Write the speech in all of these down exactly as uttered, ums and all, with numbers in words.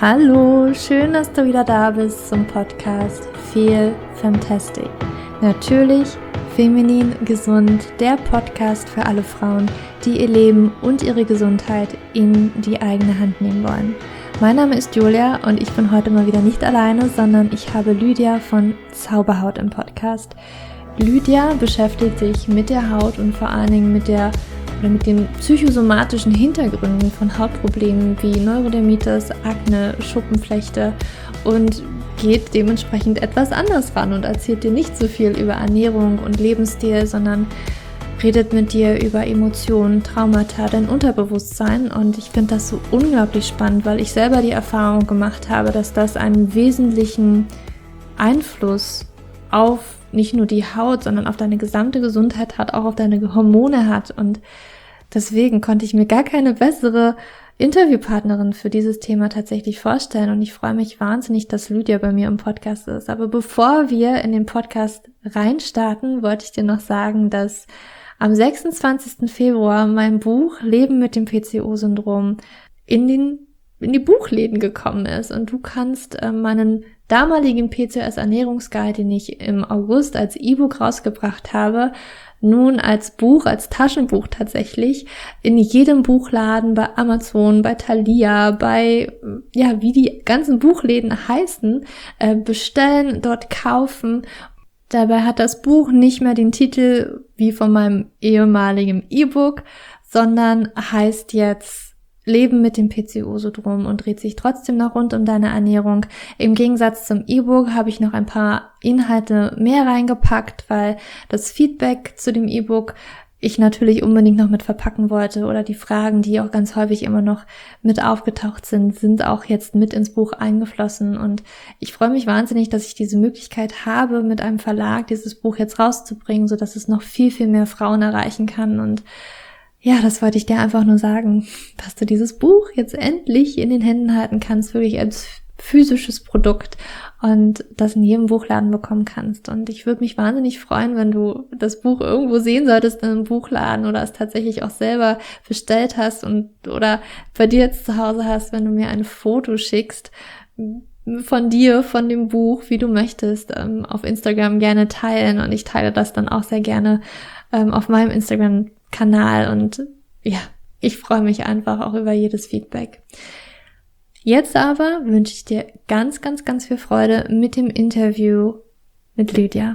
Hallo, schön, dass du wieder da bist zum Podcast Feel Fantastic. Natürlich feminin gesund, der Podcast für alle Frauen, die ihr Leben und ihre Gesundheit in die eigene Hand nehmen wollen. Mein Name ist Julia und ich bin heute mal wieder nicht alleine, sondern ich habe Lydia von Zauberhaut im Podcast. Lydia beschäftigt sich mit der Haut und vor allen Dingen mit der oder mit den psychosomatischen Hintergründen von Hautproblemen wie Neurodermitis, Akne, Schuppenflechte und geht dementsprechend etwas anders ran und erzählt dir nicht so viel über Ernährung und Lebensstil, sondern redet mit dir über Emotionen, Traumata, dein Unterbewusstsein, und ich finde das so unglaublich spannend, weil ich selber die Erfahrung gemacht habe, dass das einen wesentlichen Einfluss auf nicht nur die Haut, sondern auf deine gesamte Gesundheit hat, auch auf deine Hormone hat, und deswegen konnte ich mir gar keine bessere Interviewpartnerin für dieses Thema tatsächlich vorstellen, und ich freue mich wahnsinnig, dass Lydia bei mir im Podcast ist. Aber bevor wir in den Podcast reinstarten, wollte ich dir noch sagen, dass am sechsundzwanzigsten Februar mein Buch Leben mit dem P C O-Syndrom in den in die Buchläden gekommen ist, und du kannst äh, meinen damaligen P C O S-Ernährungsguide, den ich im August als E-Book rausgebracht habe, nun als Buch, als Taschenbuch tatsächlich in jedem Buchladen, bei Amazon, bei Thalia, bei, ja, wie die ganzen Buchläden heißen, äh, bestellen, dort kaufen. Dabei hat das Buch nicht mehr den Titel wie von meinem ehemaligen E-Book, sondern heißt jetzt Leben mit dem P C O-Syndrom und dreht sich trotzdem noch rund um deine Ernährung. Im Gegensatz zum E-Book habe ich noch ein paar Inhalte mehr reingepackt, weil das Feedback zu dem E-Book ich natürlich unbedingt noch mit verpacken wollte, oder die Fragen, die auch ganz häufig immer noch mit aufgetaucht sind, sind auch jetzt mit ins Buch eingeflossen, und ich freue mich wahnsinnig, dass ich diese Möglichkeit habe, mit einem Verlag dieses Buch jetzt rauszubringen, sodass es noch viel, viel mehr Frauen erreichen kann. Und ja, das wollte ich dir einfach nur sagen, dass du dieses Buch jetzt endlich in den Händen halten kannst, wirklich als physisches Produkt, und das in jedem Buchladen bekommen kannst. Und ich würde mich wahnsinnig freuen, wenn du das Buch irgendwo sehen solltest in einem Buchladen oder es tatsächlich auch selber bestellt hast und oder bei dir jetzt zu Hause hast, wenn du mir ein Foto schickst von dir, von dem Buch, wie du möchtest, ähm, auf Instagram gerne teilen, und ich teile das dann auch sehr gerne ähm, auf meinem Instagram-Kanal, und ja, ich freue mich einfach auch über jedes Feedback. Jetzt aber wünsche ich dir ganz, ganz, ganz viel Freude mit dem Interview mit Lydia.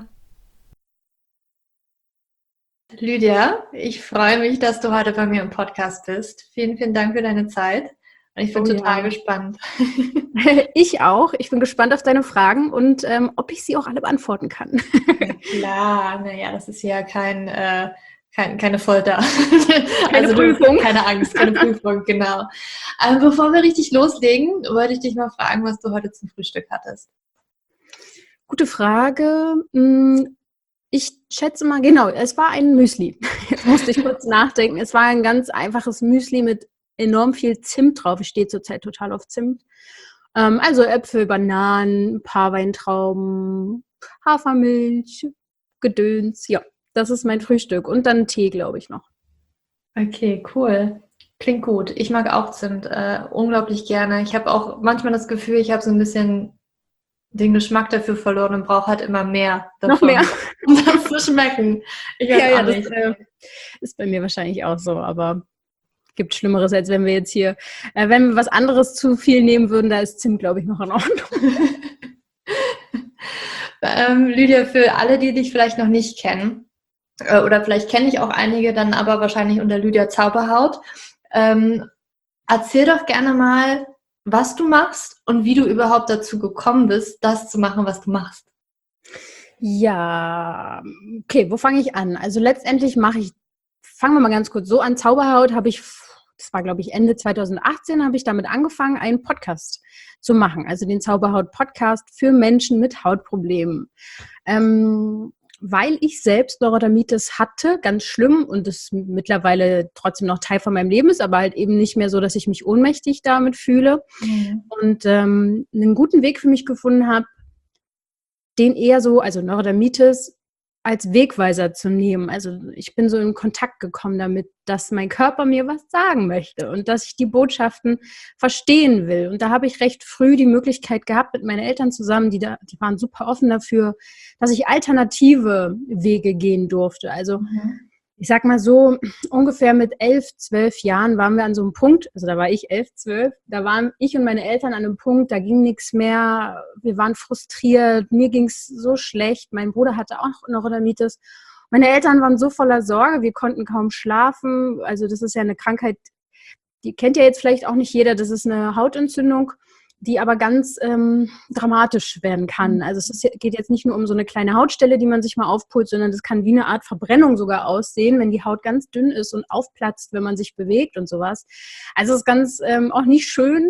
Lydia, ich freue mich, dass du heute bei mir im Podcast bist. Vielen, vielen Dank für deine Zeit. Und ich bin oh, total ja. gespannt. Ich auch. Ich bin gespannt auf deine Fragen und ähm, ob ich sie auch alle beantworten kann. Ja, klar, naja, das ist ja kein, äh, kein, keine Folter. Keine also, Prüfung. Keine Angst, keine Prüfung, genau. Aber bevor wir richtig loslegen, wollte ich dich mal fragen, was du heute zum Frühstück hattest. Gute Frage. Ich schätze mal, genau, es war ein Müsli. Jetzt musste ich kurz nachdenken. Es war ein ganz einfaches Müsli mit enorm viel Zimt drauf. Ich stehe zurzeit total auf Zimt. Ähm, also Äpfel, Bananen, ein paar Weintrauben, Hafermilch, Gedöns. Ja, das ist mein Frühstück. Und dann Tee, glaube ich, noch. Okay, cool. Klingt gut. Ich mag auch Zimt äh, unglaublich gerne. Ich habe auch manchmal das Gefühl, ich habe so ein bisschen den Geschmack dafür verloren und brauche halt immer mehr davon, noch mehr, um das zu schmecken. Ich weiß ja, auch ja, nicht. Das äh, ist bei mir wahrscheinlich auch so, aber gibt Schlimmeres, als wenn wir jetzt hier, äh, wenn wir was anderes zu viel nehmen würden, da ist Zimt, glaube ich, noch in Ordnung. ähm, Lydia, für alle, die dich vielleicht noch nicht kennen, äh, oder vielleicht kenne ich auch einige, dann aber wahrscheinlich unter Lydia Zauberhaut, ähm, erzähl doch gerne mal, was du machst und wie du überhaupt dazu gekommen bist, das zu machen, was du machst. Ja, okay, wo fange ich an? Also letztendlich mache ich, fangen wir mal ganz kurz so an, Zauberhaut habe ich, das war glaube ich Ende zweitausendachtzehn, habe ich damit angefangen, einen Podcast zu machen, also den Zauberhaut-Podcast für Menschen mit Hautproblemen. Ähm, weil ich selbst Neurodermitis hatte, ganz schlimm, und das mittlerweile trotzdem noch Teil von meinem Leben ist, aber halt eben nicht mehr so, dass ich mich ohnmächtig damit fühle. Mhm. Und ähm, einen guten Weg für mich gefunden habe, den eher so, also Neurodermitis als Wegweiser zu nehmen. Also ich bin so in Kontakt gekommen damit, dass mein Körper mir was sagen möchte und dass ich die Botschaften verstehen will. Und da habe ich recht früh die Möglichkeit gehabt, mit meinen Eltern zusammen, die da, die waren super offen dafür, dass ich alternative Wege gehen durfte. Also Mhm. ich sag mal so, ungefähr mit elf, zwölf Jahren waren wir an so einem Punkt, also da war ich elf, zwölf, da waren ich und meine Eltern an einem Punkt, da ging nichts mehr, wir waren frustriert, mir ging es so schlecht, mein Bruder hatte auch Neurodermitis. Meine Eltern waren so voller Sorge, wir konnten kaum schlafen, also das ist ja eine Krankheit, die kennt ja jetzt vielleicht auch nicht jeder, das ist eine Hautentzündung, die aber ganz ähm, dramatisch werden kann. Also es ist, geht jetzt nicht nur um so eine kleine Hautstelle, die man sich mal aufpult, sondern das kann wie eine Art Verbrennung sogar aussehen, wenn die Haut ganz dünn ist und aufplatzt, wenn man sich bewegt und sowas. Also es ist ganz ähm, auch nicht schön.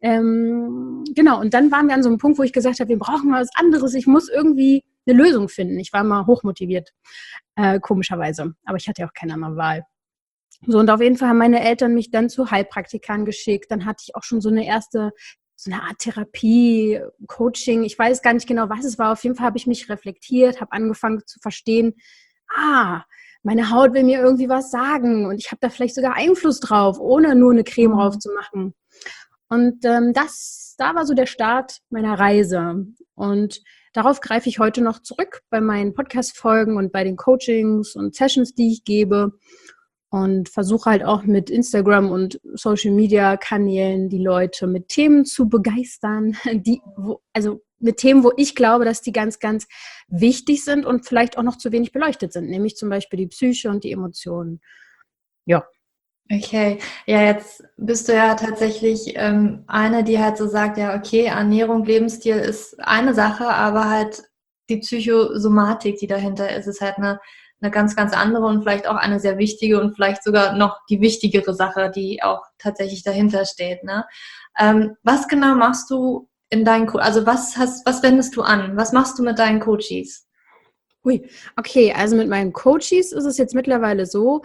Ähm, genau, und dann waren wir an so einem Punkt, wo ich gesagt habe, wir brauchen mal was anderes. Ich muss irgendwie eine Lösung finden. Ich war mal hochmotiviert, äh, komischerweise. Aber ich hatte ja auch keine andere Wahl. So, und auf jeden Fall haben meine Eltern mich dann zu Heilpraktikern geschickt. Dann hatte ich auch schon so eine erste so eine Art Therapie, Coaching, ich weiß gar nicht genau, was es war. Auf jeden Fall habe ich mich reflektiert, habe angefangen zu verstehen, ah, meine Haut will mir irgendwie was sagen und ich habe da vielleicht sogar Einfluss drauf, ohne nur eine Creme drauf zu machen. Und ähm, das, da war so der Start meiner Reise. Und darauf greife ich heute noch zurück bei meinen Podcast-Folgen und bei den Coachings und Sessions, die ich gebe. Und versuche halt auch mit Instagram und Social-Media-Kanälen die Leute mit Themen zu begeistern, die, wo, also mit Themen, wo ich glaube, dass die ganz, ganz wichtig sind und vielleicht auch noch zu wenig beleuchtet sind, nämlich zum Beispiel die Psyche und die Emotionen. Ja. Okay, ja, jetzt bist du ja tatsächlich ähm, eine, die halt so sagt, ja, okay, Ernährung, Lebensstil ist eine Sache, aber halt die Psychosomatik, die dahinter ist, ist halt eine eine ganz, ganz andere und vielleicht auch eine sehr wichtige und vielleicht sogar noch die wichtigere Sache, die auch tatsächlich dahinter steht. Ne? Ähm, was genau machst du in deinen, Co- also was hast, was wendest du an? Was machst du mit deinen Coaches? Ui, okay, also mit meinen Coaches ist es jetzt mittlerweile so,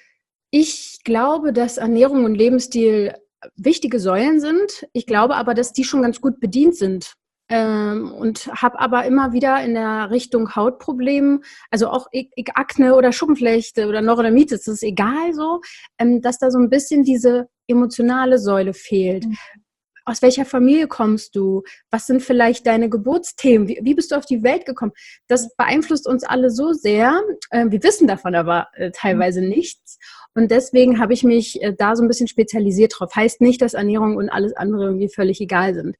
ich glaube, dass Ernährung und Lebensstil wichtige Säulen sind. Ich glaube aber, dass die schon ganz gut bedient sind. Ähm, und habe aber immer wieder in der Richtung Hautproblemen, also auch Akne oder Schuppenflechte oder Neurodermitis, das ist egal so, ähm, dass da so ein bisschen diese emotionale Säule fehlt. Mhm. Aus welcher Familie kommst du? Was sind vielleicht deine Geburtsthemen? Wie, wie bist du auf die Welt gekommen? Das beeinflusst uns alle so sehr. Äh, wir wissen davon aber äh, teilweise nichts. Und deswegen habe ich mich äh, da so ein bisschen spezialisiert drauf. Heißt nicht, dass Ernährung und alles andere irgendwie völlig egal sind.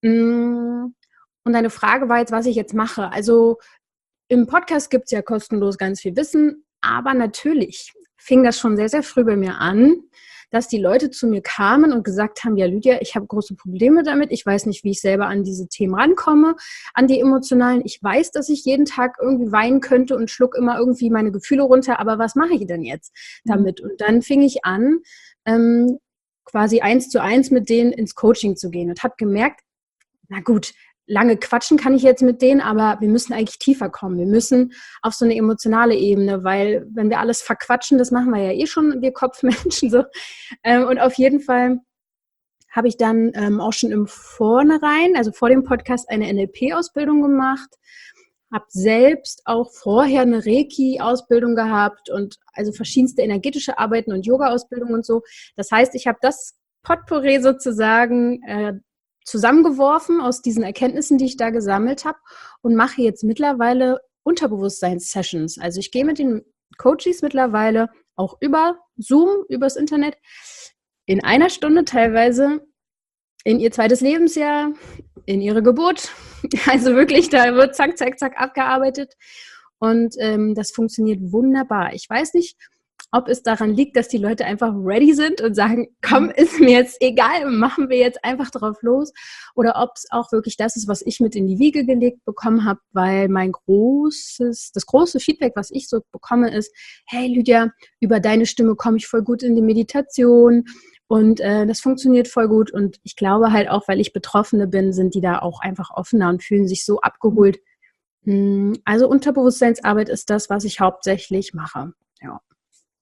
Mm, und deine Frage war jetzt, was ich jetzt mache. Also im Podcast gibt es ja kostenlos ganz viel Wissen, aber natürlich fing das schon sehr, sehr früh bei mir an, dass die Leute zu mir kamen und gesagt haben, ja Lydia, ich habe große Probleme damit, ich weiß nicht, wie ich selber an diese Themen rankomme, an die emotionalen. Ich weiß, dass ich jeden Tag irgendwie weinen könnte und schluck immer irgendwie meine Gefühle runter, aber was mache ich denn jetzt damit? Und dann fing ich an, ähm, quasi eins zu eins mit denen ins Coaching zu gehen und habe gemerkt, na gut, lange quatschen kann ich jetzt mit denen, aber wir müssen eigentlich tiefer kommen. Wir müssen auf so eine emotionale Ebene, weil wenn wir alles verquatschen, das machen wir ja eh schon, wir Kopfmenschen so. Und auf jeden Fall habe ich dann ähm, auch schon im Vornherein, also vor dem Podcast, eine N L P-Ausbildung gemacht, habe selbst auch vorher eine Reiki-Ausbildung gehabt und also verschiedenste energetische Arbeiten und Yoga-Ausbildung und so. Das heißt, ich habe das Potpourri sozusagen äh, zusammengeworfen aus diesen Erkenntnissen, die ich da gesammelt habe und mache jetzt mittlerweile Unterbewusstseins-Sessions. Also ich gehe mit den Coaches mittlerweile auch über Zoom, übers Internet, in einer Stunde teilweise in ihr zweites Lebensjahr, in ihre Geburt. Also wirklich, da wird zack, zack, zack abgearbeitet und ähm, das funktioniert wunderbar. Ich weiß nicht, ob es daran liegt, dass die Leute einfach ready sind und sagen, komm, ist mir jetzt egal, machen wir jetzt einfach drauf los. Oder ob es auch wirklich das ist, was ich mit in die Wiege gelegt bekommen habe, weil mein großes, das große Feedback, was ich so bekomme, ist, hey Lydia, über deine Stimme komme ich voll gut in die Meditation und äh, das funktioniert voll gut. Und ich glaube halt auch, weil ich Betroffene bin, sind die da auch einfach offener und fühlen sich so abgeholt. Also Unterbewusstseinsarbeit ist das, was ich hauptsächlich mache. Ja.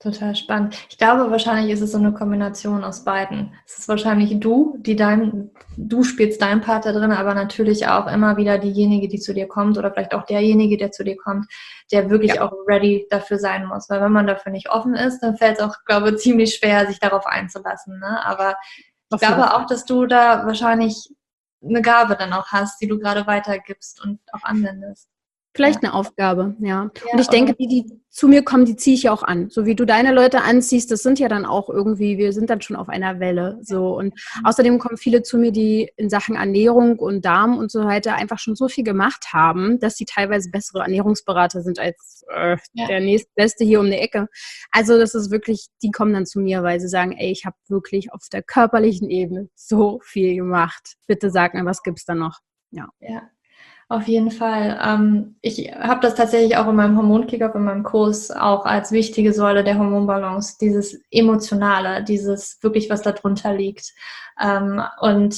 Total spannend. Ich glaube, wahrscheinlich ist es so eine Kombination aus beiden. Es ist wahrscheinlich du, die dein, du spielst deinen Part da drin, aber natürlich auch immer wieder diejenige, die zu dir kommt oder vielleicht auch derjenige, der zu dir kommt, der wirklich Ja. auch ready dafür sein muss. Weil wenn man dafür nicht offen ist, dann fällt es auch, glaube ich, ziemlich schwer, sich darauf einzulassen. Ne? Aber ich Auf jeden glaube Fall. auch, dass du da wahrscheinlich eine Gabe dann auch hast, die du gerade weitergibst und auch anwendest. Vielleicht Ja. eine Aufgabe, ja. Ja, Und ich denke, oder? die, die zu mir kommen, die ziehe ich ja auch an. So wie du deine Leute anziehst, das sind ja dann auch irgendwie, wir sind dann schon auf einer Welle. So. Und außerdem kommen viele zu mir, die in Sachen Ernährung und Darm und so weiter einfach schon so viel gemacht haben, dass sie teilweise bessere Ernährungsberater sind als äh, Ja. der nächstbeste hier um die Ecke. Also das ist wirklich, die kommen dann zu mir, weil sie sagen, ey, ich habe wirklich auf der körperlichen Ebene so viel gemacht. Bitte sag mir, was gibt's da noch? Ja. Ja. Auf jeden Fall. Ähm, ich habe das tatsächlich auch in meinem Hormon-Kick-Off, in meinem Kurs auch als wichtige Säule der Hormonbalance, dieses Emotionale, dieses wirklich, was da drunter liegt. Ähm, und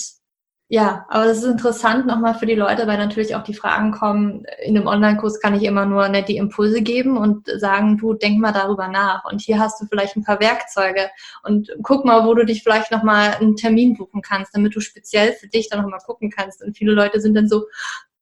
ja, aber das ist interessant nochmal für die Leute, weil natürlich auch die Fragen kommen, in einem Online-Kurs kann ich immer nur ne, die Impulse geben und sagen, du, denk mal darüber nach und hier hast du vielleicht ein paar Werkzeuge und guck mal, wo du dich vielleicht nochmal einen Termin buchen kannst, damit du speziell für dich dann nochmal gucken kannst. Und viele Leute sind dann so,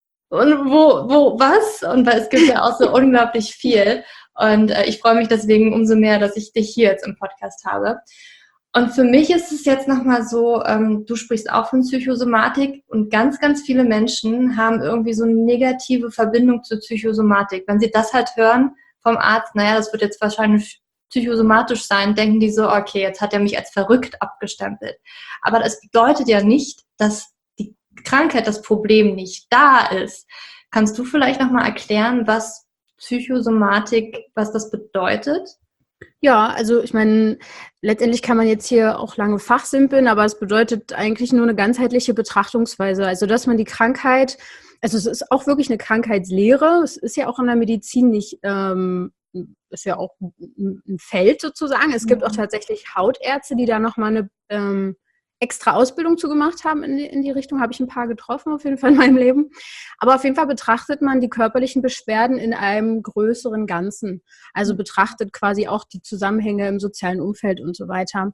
und wo, wo, was? Und weil es gibt ja auch so unglaublich viel. Und äh, ich freue mich deswegen umso mehr, dass ich dich hier jetzt im Podcast habe. Und für mich ist es jetzt nochmal so, ähm, du sprichst auch von Psychosomatik und ganz, ganz viele Menschen haben irgendwie so eine negative Verbindung zur Psychosomatik. Wenn sie das halt hören vom Arzt, naja, das wird jetzt wahrscheinlich psychosomatisch sein, denken die so, okay, jetzt hat er mich als verrückt abgestempelt. Aber das bedeutet ja nicht, dass die Krankheit, das Problem nicht da ist. Kannst du vielleicht nochmal erklären, was Psychosomatik, was das bedeutet? Ja, also ich meine, letztendlich kann man jetzt hier auch lange fachsimpeln, aber es bedeutet eigentlich nur eine ganzheitliche Betrachtungsweise. Also dass man die Krankheit, also es ist auch wirklich eine Krankheitslehre, es ist ja auch in der Medizin nicht, ähm, ist ja auch ein Feld sozusagen. Es gibt auch tatsächlich Hautärzte, die da nochmal eine ähm, extra Ausbildung zu gemacht haben in die, in die Richtung, habe ich ein paar getroffen auf jeden Fall in meinem Leben. Aber auf jeden Fall betrachtet man die körperlichen Beschwerden in einem größeren Ganzen. Also betrachtet quasi auch die Zusammenhänge im sozialen Umfeld und so weiter.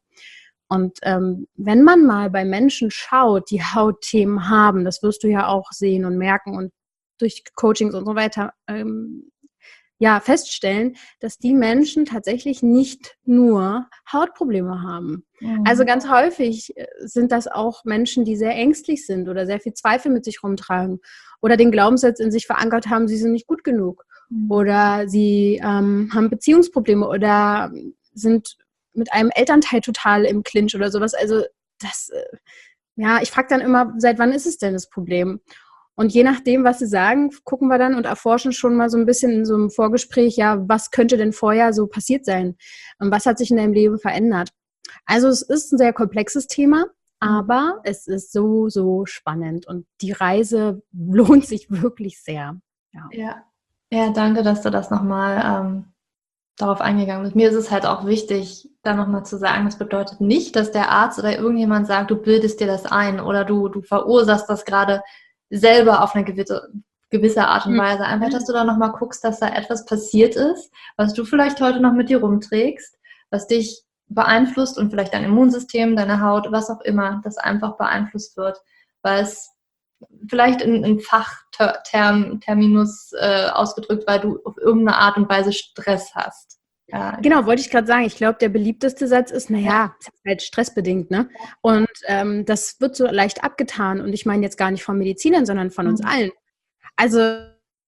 Und ähm, wenn man mal bei Menschen schaut, die Hautthemen haben, das wirst du ja auch sehen und merken und durch Coachings und so weiter ähm, ja, feststellen, dass die Menschen tatsächlich nicht nur Hautprobleme haben. Mhm. Also ganz häufig sind das auch Menschen, die sehr ängstlich sind oder sehr viel Zweifel mit sich rumtragen oder den Glaubenssatz in sich verankert haben, sie sind nicht gut genug. Mhm. Oder sie ähm, haben Beziehungsprobleme oder sind mit einem Elternteil total im Clinch oder sowas. Also das, äh, ja, ich frage dann immer, seit wann ist es denn das Problem? Und je nachdem, was sie sagen, gucken wir dann und erforschen schon mal so ein bisschen in so einem Vorgespräch, ja, was könnte denn vorher so passiert sein? Und was hat sich in deinem Leben verändert? Also es ist ein sehr komplexes Thema, aber es ist so, so spannend und die Reise lohnt sich wirklich sehr. Ja, ja, ja, danke, dass du das nochmal ähm, darauf eingegangen bist. Mir ist es halt auch wichtig, da nochmal zu sagen, das bedeutet nicht, dass der Arzt oder irgendjemand sagt, du bildest dir das ein oder du, du verursachst das gerade selber auf eine gewisse, gewisse Art und Weise. Einfach, dass du da nochmal guckst, dass da etwas passiert ist, was du vielleicht heute noch mit dir rumträgst, was dich beeinflusst und vielleicht dein Immunsystem, deine Haut, was auch immer, das einfach beeinflusst wird, weil es vielleicht in, in Fachterminus äh, ausgedrückt, weil du auf irgendeine Art und Weise Stress hast. Ja. Genau, wollte ich gerade sagen. Ich glaube, der beliebteste Satz ist, naja, ja. ist halt stressbedingt, ne? Und ähm, das wird so leicht abgetan. Und ich meine jetzt gar nicht von Medizinern, sondern von mhm. uns allen. Also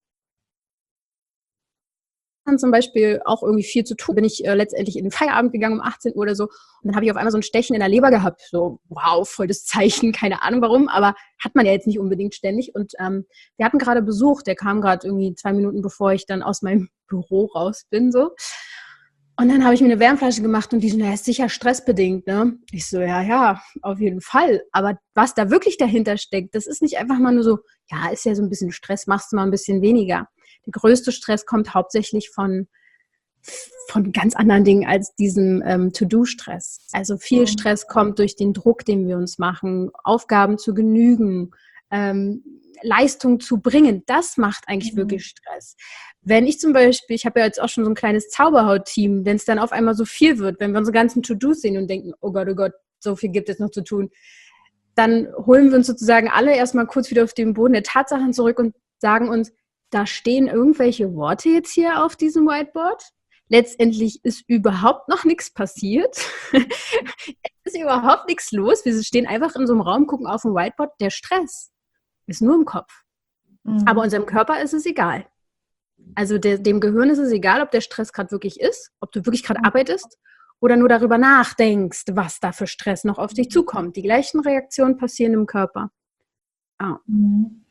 zum Beispiel auch irgendwie viel zu tun. Bin ich äh, letztendlich in den Feierabend gegangen um achtzehn Uhr oder so. Und dann habe ich auf einmal so ein Stechen in der Leber gehabt. So, wow, voll das Zeichen, keine Ahnung warum, aber hat man ja jetzt nicht unbedingt ständig. Und ähm, wir hatten gerade Besuch, der kam gerade irgendwie zwei Minuten, bevor ich dann aus meinem Büro raus bin, so. Und dann habe ich mir eine Wärmflasche gemacht und die so, na, ist sicher stressbedingt, ne? Ich so, ja, ja, auf jeden Fall. Aber was da wirklich dahinter steckt, das ist nicht einfach mal nur so, ja, ist ja so ein bisschen Stress, machst du mal ein bisschen weniger. Der größte Stress kommt hauptsächlich von, von ganz anderen Dingen als diesem ähm, To-Do-Stress. Also viel Stress kommt durch den Druck, den wir uns machen, Aufgaben zu genügen, ähm, Leistung zu bringen. Das macht eigentlich mhm. wirklich Stress. Wenn ich zum Beispiel, ich habe ja jetzt auch schon so ein kleines Zauberhaut-Team, wenn es dann auf einmal so viel wird, wenn wir unsere ganzen To-Dos sehen und denken, oh Gott, oh Gott, so viel gibt es noch zu tun, dann holen wir uns sozusagen alle erstmal kurz wieder auf den Boden der Tatsachen zurück und sagen uns, da stehen irgendwelche Worte jetzt hier auf diesem Whiteboard. Letztendlich ist überhaupt noch nichts passiert. Es ist überhaupt nichts los. Wir stehen einfach in so einem Raum, gucken auf ein Whiteboard. Der Stress ist nur im Kopf. Mhm. Aber unserem Körper ist es egal. Also der, dem Gehirn ist es egal, ob der Stress gerade wirklich ist, ob du wirklich gerade arbeitest oder nur darüber nachdenkst, was da für Stress noch auf dich zukommt. Die gleichen Reaktionen passieren im Körper. Oh. Mhm.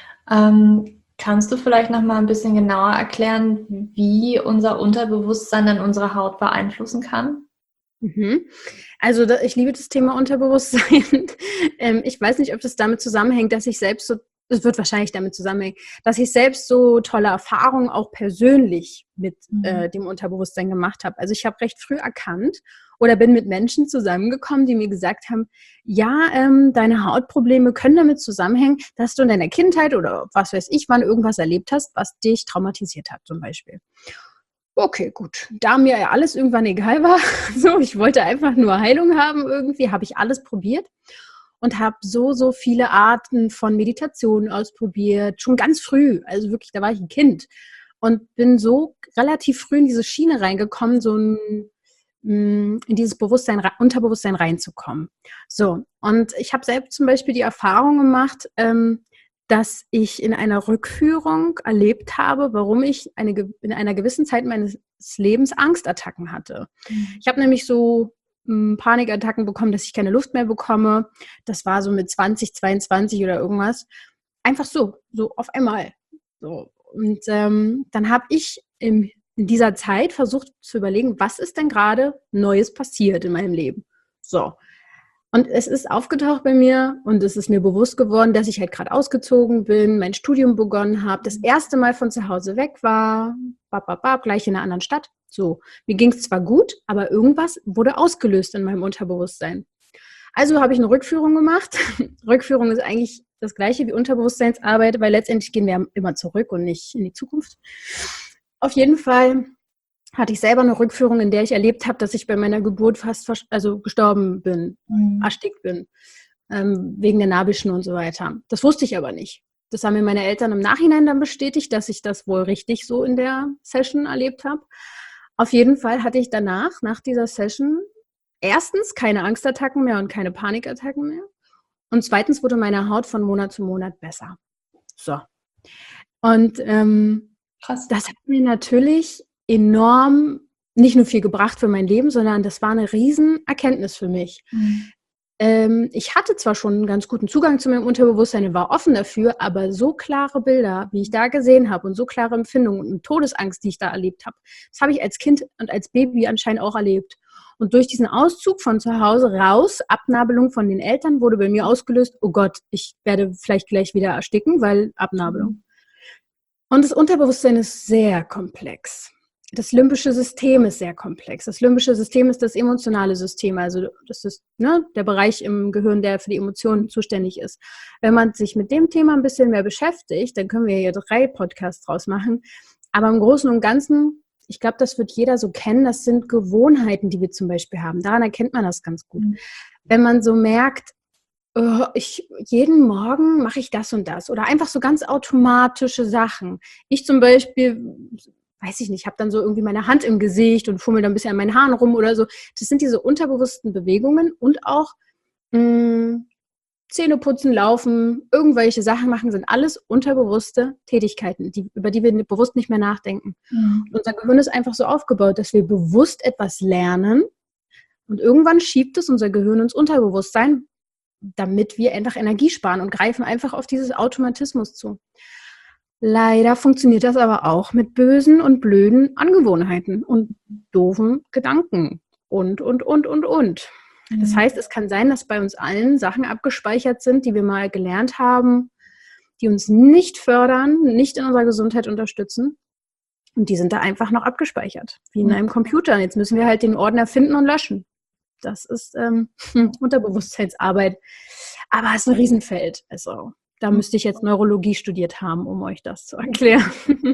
Ähm, kannst du vielleicht noch mal ein bisschen genauer erklären, wie unser Unterbewusstsein dann unsere Haut beeinflussen kann? Mhm. Also da, ich liebe das Thema Unterbewusstsein. ähm, ich weiß nicht, ob das damit zusammenhängt, dass ich selbst so, es wird wahrscheinlich damit zusammenhängen, dass ich selbst so tolle Erfahrungen auch persönlich mit mhm. äh, dem Unterbewusstsein gemacht habe. Also ich habe recht früh erkannt oder bin mit Menschen zusammengekommen, die mir gesagt haben, ja, ähm, deine Hautprobleme können damit zusammenhängen, dass du in deiner Kindheit oder was weiß ich, wann irgendwas erlebt hast, was dich traumatisiert hat zum Beispiel. Okay, gut. Da mir ja alles irgendwann egal war, so, ich wollte einfach nur Heilung haben irgendwie, habe ich alles probiert und habe so, so viele Arten von Meditationen ausprobiert, schon ganz früh, also wirklich, da war ich ein Kind und bin so relativ früh in diese Schiene reingekommen, so ein in dieses Bewusstsein, Unterbewusstsein reinzukommen. So, und ich habe selbst zum Beispiel die Erfahrung gemacht, ähm, dass ich in einer Rückführung erlebt habe, warum ich eine, in einer gewissen Zeit meines Lebens Angstattacken hatte. Mhm. Ich habe nämlich so ähm, Panikattacken bekommen, dass ich keine Luft mehr bekomme. Das war so mit zwanzig, zweiundzwanzig oder irgendwas. Einfach so, so auf einmal. So. Und ähm, dann habe ich im in dieser Zeit versucht zu überlegen, was ist denn gerade Neues passiert in meinem Leben. So. Und es ist aufgetaucht bei mir und es ist mir bewusst geworden, dass ich halt gerade ausgezogen bin, mein Studium begonnen habe, das erste Mal von zu Hause weg war, bap, bap, bap, gleich in einer anderen Stadt. So. Mir ging es zwar gut, aber irgendwas wurde ausgelöst in meinem Unterbewusstsein. Also habe ich eine Rückführung gemacht. Rückführung ist eigentlich das Gleiche wie Unterbewusstseinsarbeit, weil letztendlich gehen wir immer zurück und nicht in die Zukunft. Auf jeden Fall hatte ich selber eine Rückführung, in der ich erlebt habe, dass ich bei meiner Geburt fast vers- also gestorben bin, mhm. erstickt bin, ähm, wegen der Nabelschnur und so weiter. Das wusste ich aber nicht. Das haben mir meine Eltern im Nachhinein dann bestätigt, dass ich das wohl richtig so in der Session erlebt habe. Auf jeden Fall hatte ich danach, nach dieser Session, erstens keine Angstattacken mehr und keine Panikattacken mehr. Und zweitens wurde meine Haut von Monat zu Monat besser. So. Und ähm, Krass. Das hat mir natürlich enorm nicht nur viel gebracht für mein Leben, sondern das war eine riesen Erkenntnis für mich. Mhm. Ähm, ich hatte zwar schon einen ganz guten Zugang zu meinem Unterbewusstsein und war offen dafür, aber so klare Bilder, wie ich da gesehen habe und so klare Empfindungen und Todesangst, die ich da erlebt habe, das habe ich als Kind und als Baby anscheinend auch erlebt. Und durch diesen Auszug von zu Hause raus, Abnabelung von den Eltern, wurde bei mir ausgelöst, oh Gott, ich werde vielleicht gleich wieder ersticken, weil Abnabelung. Mhm. Und das Unterbewusstsein ist sehr komplex. Das limbische System ist sehr komplex. Das limbische System ist das emotionale System, also das ist ne, der Bereich im Gehirn, der für die Emotionen zuständig ist. Wenn man sich mit dem Thema ein bisschen mehr beschäftigt, dann können wir hier drei Podcasts draus machen. Aber im Großen und Ganzen, ich glaube, das wird jeder so kennen, das sind Gewohnheiten, die wir zum Beispiel haben. Daran erkennt man das ganz gut. Mhm. Wenn man so merkt, Ich, jeden Morgen mache ich das und das oder einfach so ganz automatische Sachen. Ich zum Beispiel, weiß ich nicht, habe dann so irgendwie meine Hand im Gesicht und fummel dann ein bisschen an meinen Haaren rum oder so. Das sind diese unterbewussten Bewegungen und auch mh, Zähne putzen, laufen, irgendwelche Sachen machen, sind alles unterbewusste Tätigkeiten, die, über die wir bewusst nicht mehr nachdenken. Mhm. Und unser Gehirn ist einfach so aufgebaut, dass wir bewusst etwas lernen und irgendwann schiebt es unser Gehirn ins Unterbewusstsein, damit wir einfach Energie sparen und greifen einfach auf dieses Automatismus zu. Leider funktioniert das aber auch mit bösen und blöden Angewohnheiten und doofen Gedanken und, und, und, und, und. Das heißt, es kann sein, dass bei uns allen Sachen abgespeichert sind, die wir mal gelernt haben, die uns nicht fördern, nicht in unserer Gesundheit unterstützen. Und die sind da einfach noch abgespeichert, wie in einem Computer. Und jetzt müssen wir halt den Ordner finden und löschen. Das ist ähm, Unterbewusstseinsarbeit. Aber es ist ein Riesenfeld. Also Da müsste ich jetzt Neurologie studiert haben, um euch das zu erklären.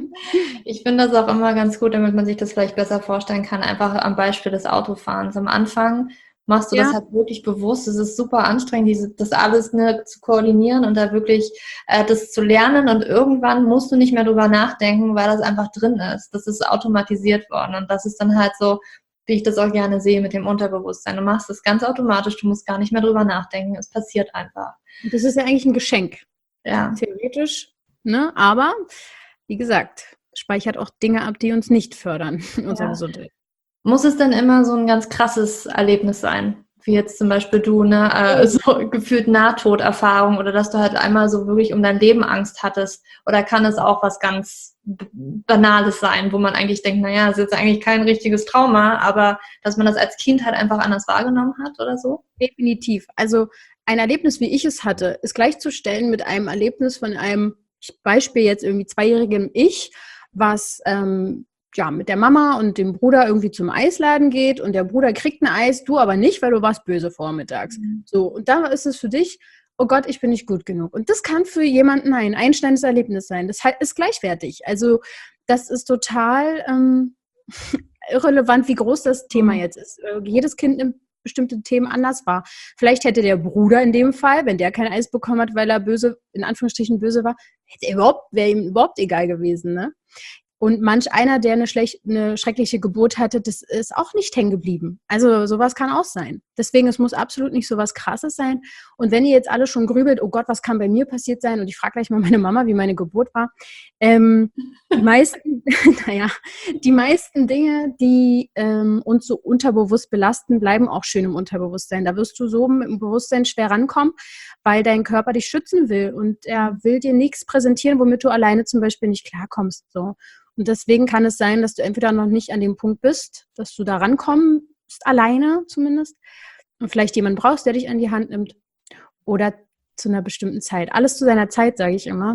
Ich finde das auch immer ganz gut, damit man sich das vielleicht besser vorstellen kann, einfach am Beispiel des Autofahrens. Am Anfang machst du Ja. das halt wirklich bewusst. Es ist super anstrengend, diese, das alles ne, zu koordinieren und da wirklich äh, das zu lernen. Und irgendwann musst du nicht mehr drüber nachdenken, weil das einfach drin ist. Das ist automatisiert worden. Und das ist dann halt so, wie ich das auch gerne sehe mit dem Unterbewusstsein. Du machst das ganz automatisch, du musst gar nicht mehr drüber nachdenken. Es passiert einfach. Das ist ja eigentlich ein Geschenk. Ja. Theoretisch, ne? Aber wie gesagt, speichert auch Dinge ab, die uns nicht fördern in unserer Ja. Gesundheit. Muss es denn immer so ein ganz krasses Erlebnis sein? Wie jetzt zum Beispiel du, ne, äh, so gefühlt Nahtoderfahrung oder dass du halt einmal so wirklich um dein Leben Angst hattest? Oder kann es auch was ganz Banales sein, wo man eigentlich denkt, naja, das ist jetzt eigentlich kein richtiges Trauma, aber dass man das als Kind halt einfach anders wahrgenommen hat oder so? Definitiv. Also ein Erlebnis, wie ich es hatte, ist gleichzustellen mit einem Erlebnis von einem, Beispiel jetzt irgendwie zweijährigem Ich, was ähm, ja, mit der Mama und dem Bruder irgendwie zum Eisladen geht und der Bruder kriegt ein Eis, du aber nicht, weil du warst böse vormittags. Mhm. So, und da ist es für dich, oh Gott, ich bin nicht gut genug. Und das kann für jemanden ein einschneidendes Erlebnis sein. Das ist gleichwertig. Also das ist total ähm, irrelevant, wie groß das Thema jetzt ist. Jedes Kind nimmt bestimmte Themen anders wahr. Vielleicht hätte der Bruder in dem Fall, wenn der kein Eis bekommen hat, weil er böse, in Anführungsstrichen böse war, hätte er überhaupt, wäre ihm überhaupt egal gewesen, ne? Und manch einer, der eine, schlecht, eine schreckliche Geburt hatte, das ist auch nicht hängen geblieben. Also sowas kann auch sein. Deswegen, es muss absolut nicht so was Krasses sein. Und wenn ihr jetzt alle schon grübelt, oh Gott, was kann bei mir passiert sein? Und ich frage gleich mal meine Mama, wie meine Geburt war. Ähm, die meisten, naja, die meisten Dinge, die ähm, uns so unterbewusst belasten, bleiben auch schön im Unterbewusstsein. Da wirst du so mit dem Bewusstsein schwer rankommen, weil dein Körper dich schützen will. Und er will dir nichts präsentieren, womit du alleine zum Beispiel nicht klarkommst. So. Und deswegen kann es sein, dass du entweder noch nicht an dem Punkt bist, dass du da rankommst, alleine zumindest, und vielleicht jemanden brauchst, der dich an die Hand nimmt, oder zu einer bestimmten Zeit. Alles zu seiner Zeit, sage ich immer.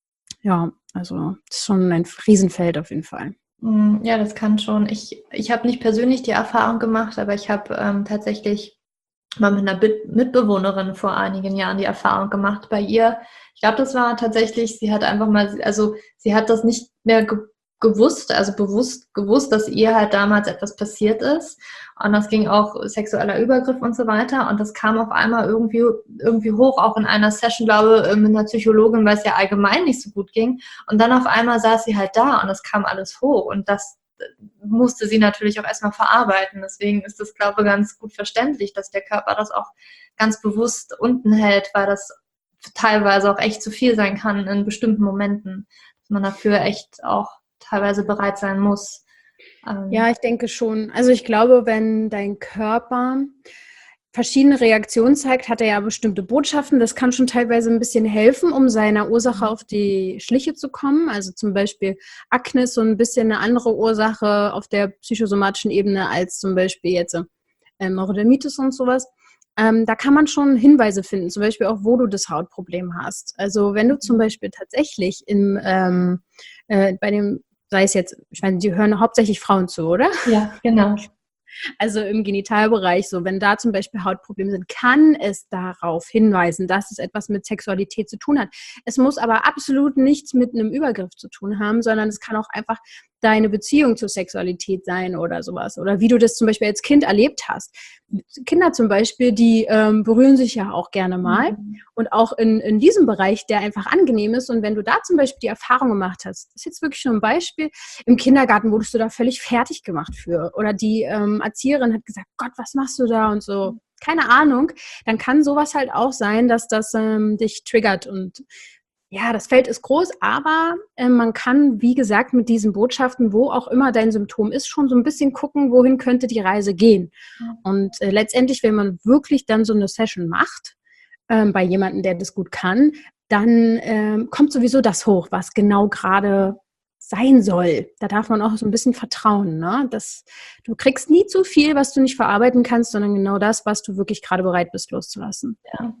Ja, also das ist schon ein Riesenfeld auf jeden Fall. Ja, das kann schon. Ich, ich habe nicht persönlich die Erfahrung gemacht, aber ich habe ähm, tatsächlich mal mit einer Mitbewohnerin vor einigen Jahren die Erfahrung gemacht. Bei ihr, ich glaube, das war tatsächlich, sie hat einfach mal, also sie hat das nicht mehr ge- gewusst, also bewusst gewusst, dass ihr halt damals etwas passiert ist. Und das ging auch sexueller Übergriff und so weiter. Und das kam auf einmal irgendwie, irgendwie hoch, auch in einer Session, glaube ich, mit einer Psychologin, weil es ja allgemein nicht so gut ging. Und dann auf einmal saß sie halt da und es kam alles hoch. Und das musste sie natürlich auch erstmal verarbeiten. Deswegen ist das, glaube ich, ganz gut verständlich, dass der Körper das auch ganz bewusst unten hält, weil das teilweise auch echt zu viel sein kann in bestimmten Momenten, dass man dafür echt auch teilweise bereit sein muss. Ja, ich denke schon. Also ich glaube, wenn dein Körper verschiedene Reaktionen zeigt, hat er ja bestimmte Botschaften. Das kann schon teilweise ein bisschen helfen, um seiner Ursache auf die Schliche zu kommen. Also zum Beispiel Akne ist so ein bisschen eine andere Ursache auf der psychosomatischen Ebene als zum Beispiel jetzt ähm, Neurodermitis und sowas. Ähm, da kann man schon Hinweise finden, zum Beispiel auch, wo du das Hautproblem hast. Also wenn du zum Beispiel tatsächlich im, ähm, äh, bei dem, sei es jetzt, ich meine, die hören hauptsächlich Frauen zu, oder? Ja, genau. Also im Genitalbereich, so wenn da zum Beispiel Hautprobleme sind, kann es darauf hinweisen, dass es etwas mit Sexualität zu tun hat. Es muss aber absolut nichts mit einem Übergriff zu tun haben, sondern es kann auch einfach deine Beziehung zur Sexualität sein oder sowas. Oder wie du das zum Beispiel als Kind erlebt hast. Kinder zum Beispiel, die ähm, berühren sich ja auch gerne mal. Mhm. Und auch in, in diesem Bereich, der einfach angenehm ist. Und wenn du da zum Beispiel die Erfahrung gemacht hast, das ist jetzt wirklich schon ein Beispiel, im Kindergarten wurdest du da völlig fertig gemacht für. Oder die ähm, Erzieherin hat gesagt, Gott, was machst du da und so. Keine Ahnung. Dann kann sowas halt auch sein, dass das ähm, dich triggert. Und ja, das Feld ist groß, aber äh, man kann, wie gesagt, mit diesen Botschaften, wo auch immer dein Symptom ist, schon so ein bisschen gucken, wohin könnte die Reise gehen. Mhm. Und äh, letztendlich, wenn man wirklich dann so eine Session macht, ähm, bei jemandem, der das gut kann, dann ähm, kommt sowieso das hoch, was genau gerade sein soll. Da darf man auch so ein bisschen vertrauen, ne? Das, du kriegst nie zu viel, was du nicht verarbeiten kannst, sondern genau das, was du wirklich gerade bereit bist loszulassen. Ja,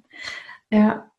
ja.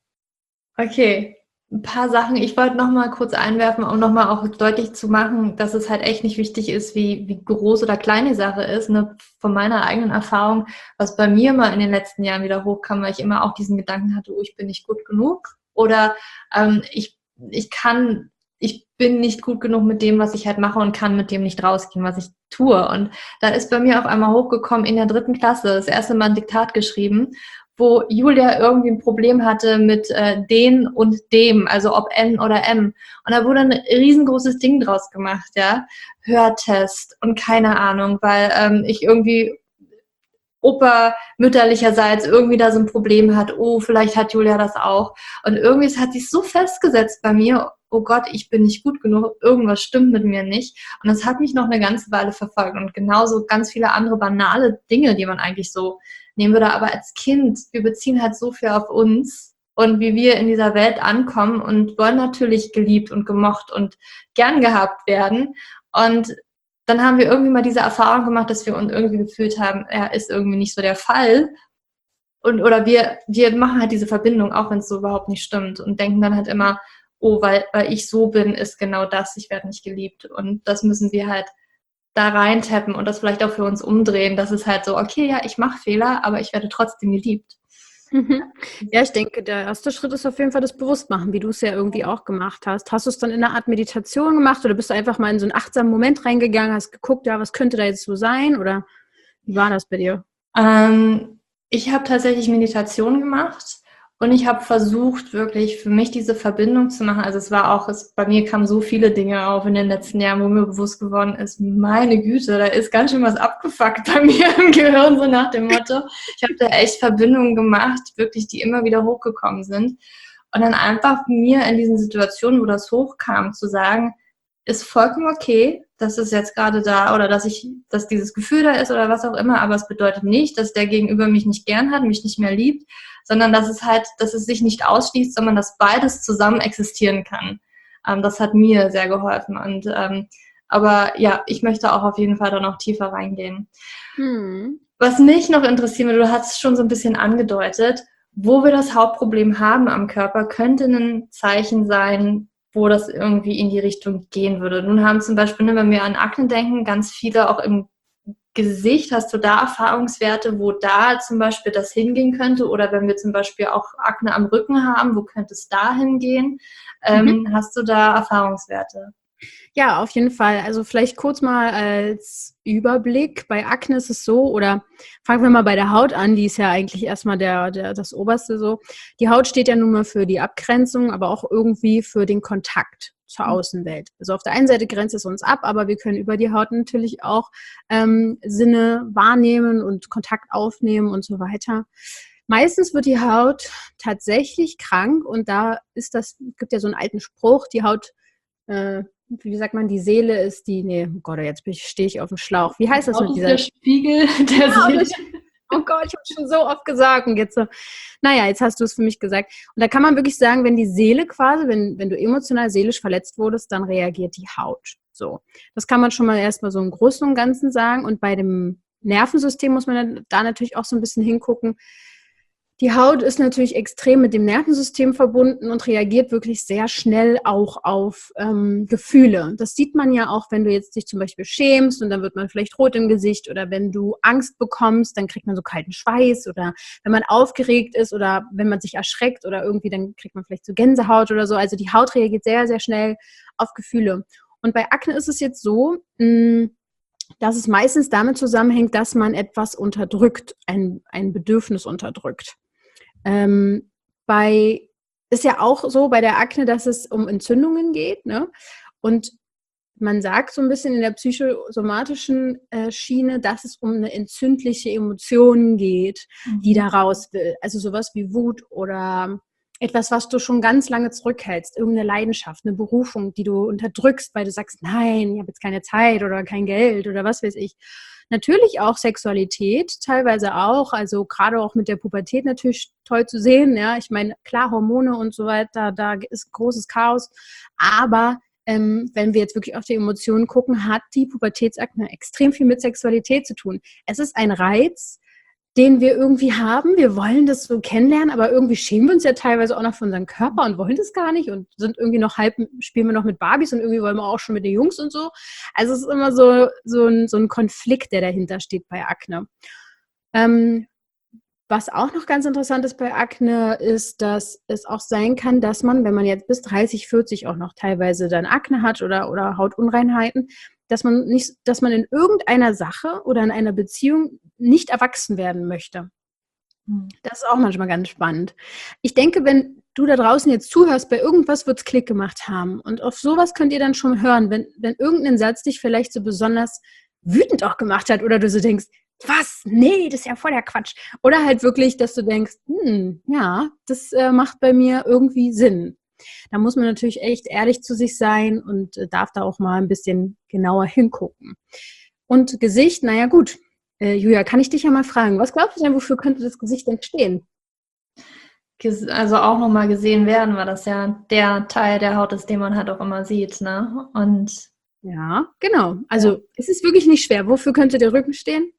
Okay. Ein paar Sachen, ich wollte noch mal kurz einwerfen, um noch mal auch deutlich zu machen, dass es halt echt nicht wichtig ist, wie, wie groß oder klein die Sache ist. Ne? Von meiner eigenen Erfahrung, was bei mir mal in den letzten Jahren wieder hochkam, weil ich immer auch diesen Gedanken hatte, oh, ich bin nicht gut genug. oder ähm, ich, ich kann, ich bin nicht gut genug mit dem, was ich halt mache und kann mit dem nicht rausgehen, was ich tue. Und da ist bei mir auf einmal hochgekommen in der dritten Klasse, das erste Mal ein Diktat geschrieben, wo Julia irgendwie ein Problem hatte mit äh, den und dem, also ob N oder M. Und da wurde ein riesengroßes Ding draus gemacht, ja. Hörtest und keine Ahnung, weil ähm, ich irgendwie Opa mütterlicherseits irgendwie da so ein Problem hat, oh, vielleicht hat Julia das auch. Und irgendwie es hat sich so festgesetzt bei mir, oh Gott, ich bin nicht gut genug, irgendwas stimmt mit mir nicht. Und das hat mich noch eine ganze Weile verfolgt. Und genauso ganz viele andere banale Dinge, die man eigentlich so nehmen würde. Aber als Kind, wir beziehen halt so viel auf uns und wie wir in dieser Welt ankommen und wollen natürlich geliebt und gemocht und gern gehabt werden. Und dann haben wir irgendwie mal diese Erfahrung gemacht, dass wir uns irgendwie gefühlt haben, ja, ist irgendwie nicht so der Fall. Und, oder wir, wir machen halt diese Verbindung, auch wenn es so überhaupt nicht stimmt und denken dann halt immer, oh, weil, weil ich so bin, ist genau das, ich werde nicht geliebt. Und das müssen wir halt da reintappen und das vielleicht auch für uns umdrehen. Das ist halt so, okay, ja, ich mache Fehler, aber ich werde trotzdem geliebt. Mhm. Ja, ich denke, der erste Schritt ist auf jeden Fall das Bewusstmachen, wie du es ja irgendwie auch gemacht hast. Hast du es dann in einer Art Meditation gemacht oder bist du einfach mal in so einen achtsamen Moment reingegangen, hast geguckt, ja, was könnte da jetzt so sein oder wie war das bei dir? Ähm, ich habe tatsächlich Meditation gemacht und ich habe versucht, wirklich für mich diese Verbindung zu machen. Also es war auch, es, bei mir kamen so viele Dinge auf in den letzten Jahren, wo mir bewusst geworden ist, meine Güte, da ist ganz schön was abgefuckt bei mir im Gehirn, so nach dem Motto. Ich habe da echt Verbindungen gemacht, wirklich, die immer wieder hochgekommen sind. Und dann einfach mir in diesen Situationen, wo das hochkam, zu sagen, ist vollkommen okay, dass es jetzt gerade da oder dass ich, dass dieses Gefühl da ist oder was auch immer, aber es bedeutet nicht, dass der Gegenüber mich nicht gern hat, mich nicht mehr liebt, sondern dass es halt, dass es sich nicht ausschließt, sondern dass beides zusammen existieren kann. Ähm, das hat mir sehr geholfen und ähm, aber ja, ich möchte auch auf jeden Fall da noch tiefer reingehen. Hm. Was mich noch interessieren würde, du hast es schon so ein bisschen angedeutet, wo wir das Hauptproblem haben am Körper, könnte ein Zeichen sein, wo das irgendwie in die Richtung gehen würde. Nun haben zum Beispiel, wenn wir an Akne denken, ganz viele auch im Gesicht. Hast du da Erfahrungswerte, wo da zum Beispiel das hingehen könnte? Oder wenn wir zum Beispiel auch Akne am Rücken haben, wo könnte es da hingehen? Ähm, Mhm. hast du da Erfahrungswerte? Ja, auf jeden Fall. Also vielleicht kurz mal als Überblick. Bei Akne ist es so, oder fangen wir mal bei der Haut an, die ist ja eigentlich erstmal der, der, das Oberste so. Die Haut steht ja nun mal für die Abgrenzung, aber auch irgendwie für den Kontakt zur Außenwelt. Also auf der einen Seite grenzt es uns ab, aber wir können über die Haut natürlich auch ähm, Sinne wahrnehmen und Kontakt aufnehmen und so weiter. Meistens wird die Haut tatsächlich krank und da ist das, gibt ja so einen alten Spruch, die Haut äh, wie sagt man, die Seele ist die, nee, oh Gott, jetzt stehe ich auf dem Schlauch. Wie heißt das mit Auch dieser? der Spiegel der Ja, Seele. das, oh Gott, ich habe schon so oft gesagt und jetzt so, naja, jetzt hast du es für mich gesagt. Und da kann man wirklich sagen, wenn die Seele quasi, wenn, wenn du emotional, seelisch verletzt wurdest, dann reagiert die Haut. So, das kann man schon mal erstmal so im Großen und Ganzen sagen. Und bei dem Nervensystem muss man da natürlich auch so ein bisschen hingucken. Die Haut ist natürlich extrem mit dem Nervensystem verbunden und reagiert wirklich sehr schnell auch auf ähm, Gefühle. Das sieht man ja auch, wenn du jetzt dich zum Beispiel schämst und dann wird man vielleicht rot im Gesicht oder wenn du Angst bekommst, dann kriegt man so kalten Schweiß oder wenn man aufgeregt ist oder wenn man sich erschreckt oder irgendwie, dann kriegt man vielleicht so Gänsehaut oder so. Also die Haut reagiert sehr, sehr schnell auf Gefühle. Und bei Akne ist es jetzt so, mh, dass es meistens damit zusammenhängt, dass man etwas unterdrückt, ein, ein Bedürfnis unterdrückt. Ähm, bei, ist ja auch so bei der Akne, dass es um Entzündungen geht, ne? Und man sagt so ein bisschen in der psychosomatischen äh, Schiene, dass es um eine entzündliche Emotion geht, die da raus will. Also sowas wie Wut oder etwas, was du schon ganz lange zurückhältst, irgendeine Leidenschaft, eine Berufung, die du unterdrückst, weil du sagst, nein, ich habe jetzt keine Zeit oder kein Geld oder was weiß ich. Natürlich auch Sexualität, teilweise auch, also gerade auch mit der Pubertät natürlich toll zu sehen, ja, ich meine, klar, Hormone und so weiter, da ist großes Chaos, aber ähm, wenn wir jetzt wirklich auf die Emotionen gucken, hat die Pubertätsakne extrem viel mit Sexualität zu tun. Es ist ein Reiz, den wir irgendwie haben. Wir wollen das so kennenlernen, aber irgendwie schämen wir uns ja teilweise auch noch für unseren Körper und wollen das gar nicht und sind irgendwie noch halb, spielen wir noch mit Barbies und irgendwie wollen wir auch schon mit den Jungs und so. Also es ist immer so, so, ein, so ein Konflikt, der dahinter steht bei Akne. Ähm, was auch noch ganz interessant ist bei Akne, ist, dass es auch sein kann, dass man, wenn man jetzt bis dreißig, vierzig auch noch teilweise dann Akne hat oder, oder Hautunreinheiten, dass man nicht, dass man in irgendeiner Sache oder in einer Beziehung nicht erwachsen werden möchte. Das ist auch manchmal ganz spannend. Ich denke, wenn du da draußen jetzt zuhörst, bei irgendwas wird es Klick gemacht haben. Und auf sowas könnt ihr dann schon hören, wenn, wenn irgendein Satz dich vielleicht so besonders wütend auch gemacht hat oder du so denkst, was? Nee, das ist ja voll der Quatsch. Oder halt wirklich, dass du denkst, hm, ja, das äh, macht bei mir irgendwie Sinn. Da muss man natürlich echt ehrlich zu sich sein und äh, darf da auch mal ein bisschen genauer hingucken. Und Gesicht, naja gut. Äh, Julia, kann ich dich ja mal fragen, was glaubst du denn, wofür könnte das Gesicht denn stehen? Also auch nochmal gesehen werden, weil das ja der Teil der Haut ist, den man halt auch immer sieht, ne? Und ja, genau. Also ja. Es ist wirklich nicht schwer. Wofür könnte der Rücken stehen?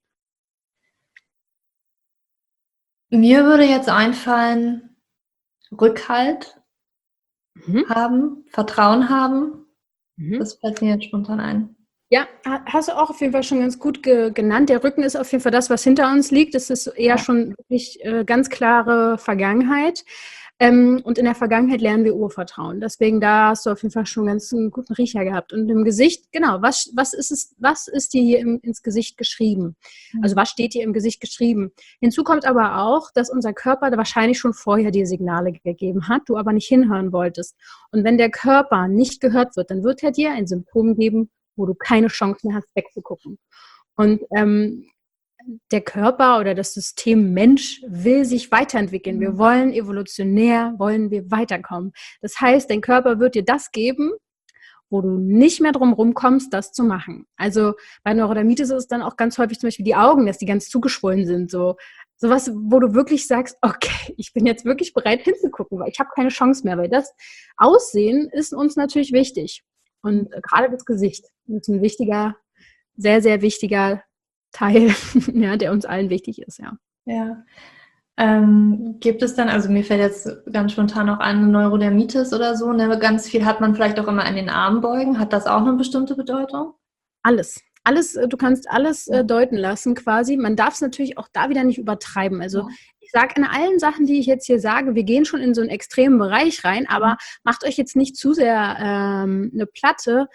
Mir würde jetzt einfallen, Rückhalt Mhm. haben, Vertrauen haben. Mhm. Das fällt mir jetzt spontan ein. Ja, hast du auch auf jeden Fall schon ganz gut ge- genannt. Der Rücken ist auf jeden Fall das, was hinter uns liegt. Das ist eher Ja. schon wirklich äh, ganz klare Vergangenheit. Ähm, und in der Vergangenheit lernen wir Urvertrauen. Deswegen, da hast du auf jeden Fall schon ganz einen guten Riecher gehabt. Und im Gesicht, genau, was, was ist es, was ist dir hier im, ins Gesicht geschrieben? Also was steht dir im Gesicht geschrieben? Hinzu kommt aber auch, dass unser Körper da wahrscheinlich schon vorher dir Signale gegeben hat, du aber nicht hinhören wolltest. Und wenn der Körper nicht gehört wird, dann wird er dir ein Symptom geben, wo du keine Chance mehr hast, wegzugucken. Und ähm, der Körper oder das System Mensch will sich weiterentwickeln. Wir wollen evolutionär, wollen wir weiterkommen. Das heißt, dein Körper wird dir das geben, wo du nicht mehr drum rumkommst, das zu machen. Also bei Neurodermitis ist es dann auch ganz häufig zum Beispiel die Augen, dass die ganz zugeschwollen sind. So sowas, wo du wirklich sagst, okay, ich bin jetzt wirklich bereit hinzugucken, weil ich habe keine Chance mehr. Weil das Aussehen ist uns natürlich wichtig. Und äh, gerade das Gesicht ist ein wichtiger, sehr, sehr wichtiger Teil, ja, der uns allen wichtig ist, ja. Ja. Ähm, gibt es dann, also mir fällt jetzt ganz spontan auch ein, Neurodermitis oder so, ne? Ganz viel hat man vielleicht auch immer an den Armbeugen. Hat das auch eine bestimmte Bedeutung? Alles. Alles, äh, du kannst alles äh, deuten lassen quasi. Man darf es natürlich auch da wieder nicht übertreiben. Also Ja. ich sage in allen Sachen, die ich jetzt hier sage, wir gehen schon in so einen extremen Bereich rein, aber macht euch jetzt nicht zu sehr ähm, eine Platte.